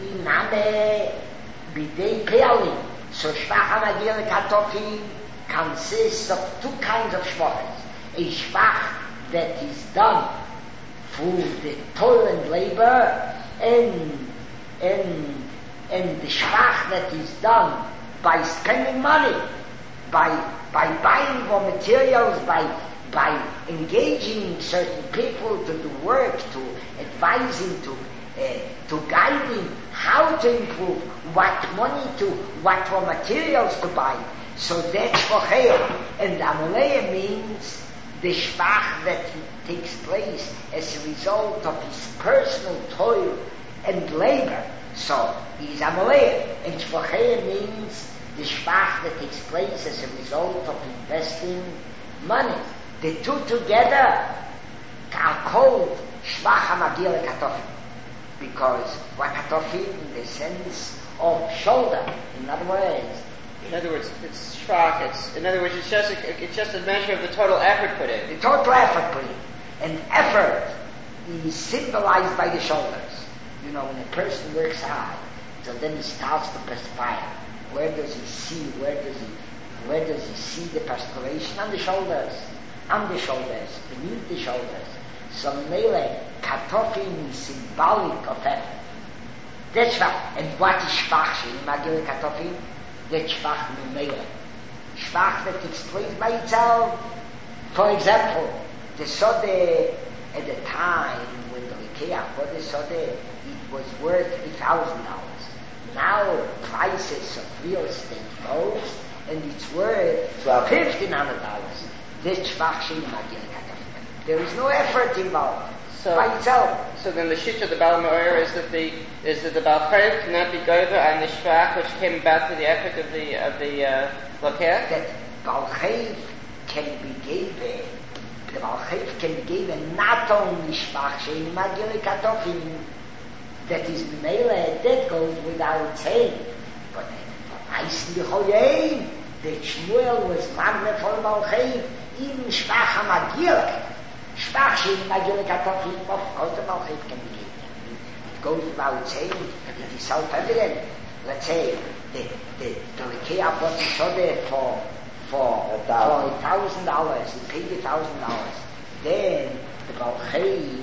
אינמה בידי פעלים. So שבח המגיע לקטופים consists of two kinds of shvachas. A shvach that is done through the toil and labor, and and and the shvach that is done by spending money, by by buying raw materials, by by engaging certain people to do work, to advising, to uh, to guiding how to improve, what money to, what raw materials to buy. So that's shvachein. And amoleim means the shvach that takes place as a result of his personal toil and labor. So he's amoleim. And shvachein means the shvach that takes place as a result of investing money. The two together are called shvach hamagil lekatofim, because wakatofim in the sense of shoulder. In other words, in other words, it's shvach. It's in other words, it's just a, it's just a measure of the total effort put in. The total effort put in, and effort is symbolized by the shoulders. You know, when a person works hard, so then he starts to perspire. Where does he see? Where does he? Where does he see the perspiration? On the shoulders, on the shoulders, beneath the shoulders. So mele katofim is symbolic of effort. That's shvach. And what is shvach? Magil katofim. That's shvach mele. Shvach that takes place by itself. For example, the sode at the time when the Ikea for the sode, it was worth a thousand dollars. Now prices of real estate rose, and it's worth fifteen hundred dollars. This shvach shein magil katofim. There is no effort involved. So, by itself. so then the shit of the Baal Me'or is that the is that the Baal Chayv cannot be gover on the shvach which came about through the effort of the of the uh, Lokeh? That Baal Chayv can be given, the Baal Chayv can be given not only shvach shein magili katofim, that is mele, that goes without saying, but I see the Choyim, that Shmuel was magne for Baal Chayv, even shvach hamagil. Shvach shein magili katofim, of course the Baal Chayv can be given. It goes without saying, it is self-evident. Let's say, the, the, the Lekea bought the soda for, for, for a thousand dollars, he paid a thousand dollars. Then, the Baal Chayv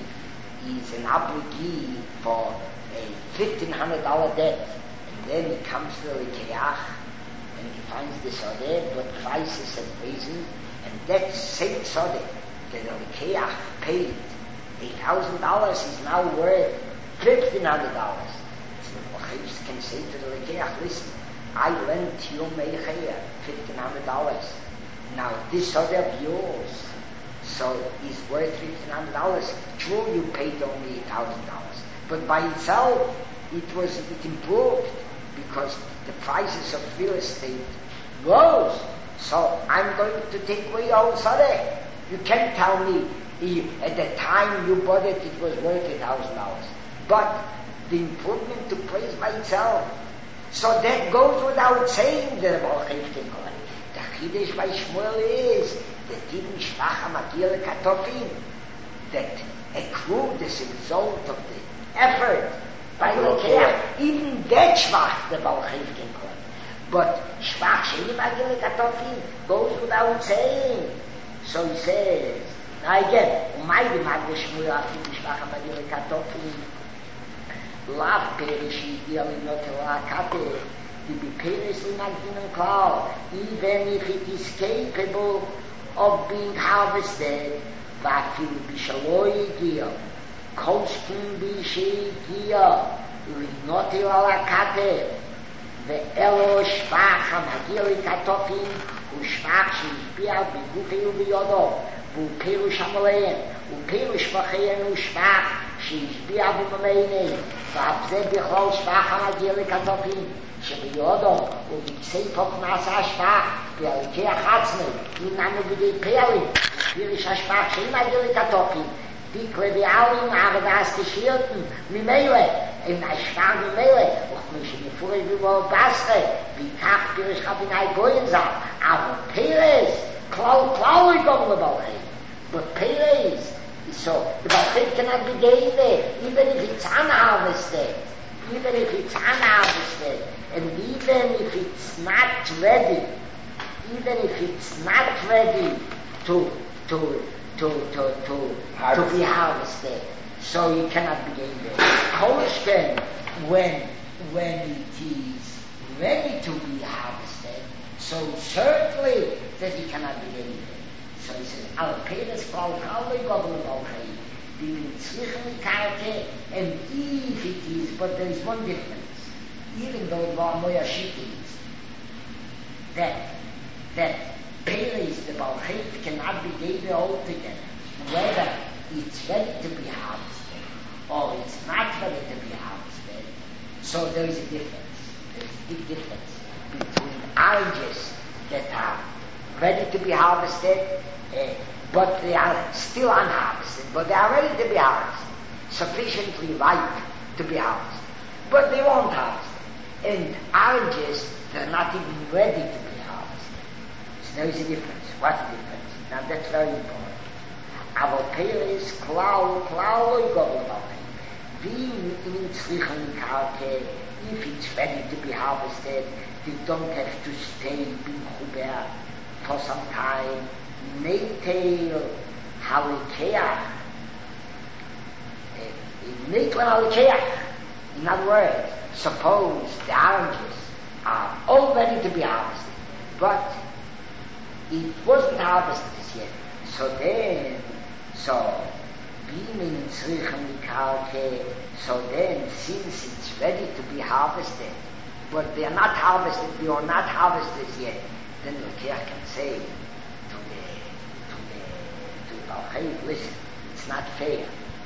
is an obligee for a fifteen hundred dollar debt. And then he comes to the Lekeach, and he finds the soda, but prices have risen, and that same soda, that the Lekeach paid a thousand dollars, is now worth fifteen hundred dollars. So the Baal Chayv can say to the Lekeach, listen, I lent you Meichaya fifteen hundred dollars. Now this soda of yours, so is worth fifteen hundred dollars. True, you paid only a thousand dollars, but by itself it was it improved because the prices of real estate rose. So I'm going to take away all soda. You can't tell me if at the time you bought it, it was worth a thousand dollars, but the improvement took place by itself. So that goes without saying that the Baal Chayv can collect. The Chiddush by Shmuel is that even shvach hamagil katofim, that accrued as a result of the effort by the Lekeach, even that shvach the Baal Chayv can collect. But shvach shein magil katofim goes without saying. So he says, now again, umay b'magil Shmuel afilu shvach hamagil katofim. Lav perishi dealing not a kate, to be perish not in a cloud, even if it is capable of being harvested, vafilu bishaloi gear, kostin bishi gear, not a kate, the elo shvach hamagili katofim, ushvach shishbia bigufi ubiyodo, bu perish amalein, u perish vachein ushvach, שהשביע בממייני, ואף זה בכלל שבח המגיע לכתופים, שביודו ובקסי פוק נעשה השפח, והלקח עצמי, איננו בידי פיילים, פיריש השפח שאין מגיע לכתופים, דיקלה ואלים ערדס תשיירתן, ממילא, אין השפח ממילא, וכמי שנפורי ובו בסרה, ויקח פיריש חביני גוין זר, אבל פיירס, כלל כלל יגום לבלחי, but payers, so the Baal Chayv cannot be given, even if it's unharvested, even if it's unharvested, and even if it's not ready, even if it's not ready to to to to to, to be harvested, so you cannot be given. Kolshken, when when it is ready to be harvested, so certainly that he cannot be given. So he says, Al Peres Frau Kalle Gobble Baal Chayv, the Mitzlichen Karte, and if it is, but there is one difference, even though the Moya is that that Peres, the Baal Chayv, cannot be given altogether, whether it's ready to be harvested or it's not ready to be harvested. So there is a difference. There is a big difference between oranges that are ready to be harvested, uh, but they are still unharvested, but they are ready to be harvested, sufficiently ripe to be harvested, but they won't harvest. And oranges, they're not even ready to be harvested. So there is a difference. What a difference? Now that's very important. Our Peres, klau, klau, loy gobel about it. We in tzrichen karke, if it's ready to be harvested, they don't have to stay in Chuber for some time. Netel halikeach. Netel halikeach. In other words, suppose the oranges are all ready to be harvested, but it wasn't harvested yet. So then, so being tzrichen karke, so then since it's ready to be harvested, but they are not harvested, they are not harvested yet, then the Lekeach can say to the to the to the Baal Chayv, listen, it's not fair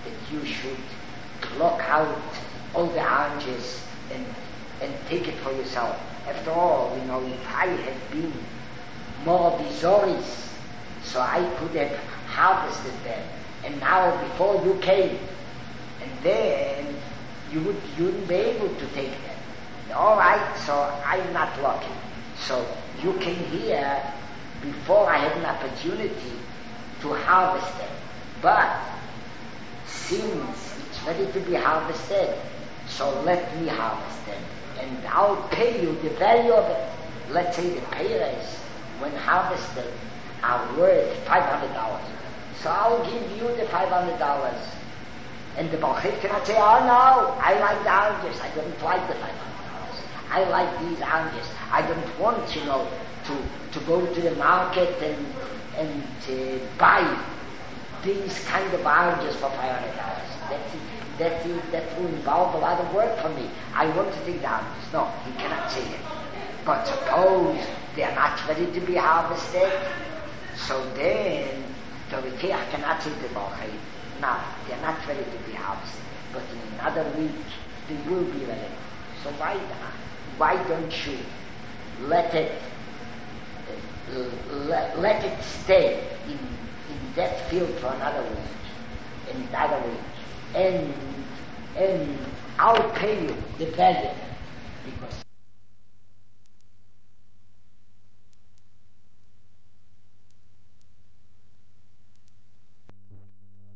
that you should pluck out all the oranges and and take it for yourself. After all, you know, if I had been more bizoris, so I could have harvested them. And now, before you came, and then you would you wouldn't be able to take them. All right, so I'm not lucky. So you came here before I had an opportunity to harvest them. But since it's ready to be harvested, so let me harvest them, and I'll pay you the value of it. Let's say the payers, when harvested, are worth five hundred dollars. So I'll give you the five hundred dollars. And the Balchit cannot say, oh no, I like the oranges. I don't like the five hundred dollars. I like these oranges. I don't want, you know, to, to go to the market and, and uh, buy these kind of oranges for five hundred dollars. That's it. That, is, that will involve a lot of work for me. I want to take the oranges. No, he cannot say that. But suppose they are not ready to be harvested, so then the Rikeach cannot say to Balchit, now, they are not ready to be harvested, but in another week they will be ready. So why not? Why don't you let it uh, let, let it stay in, in that field for another week, and another week, and and I'll pay you the value, because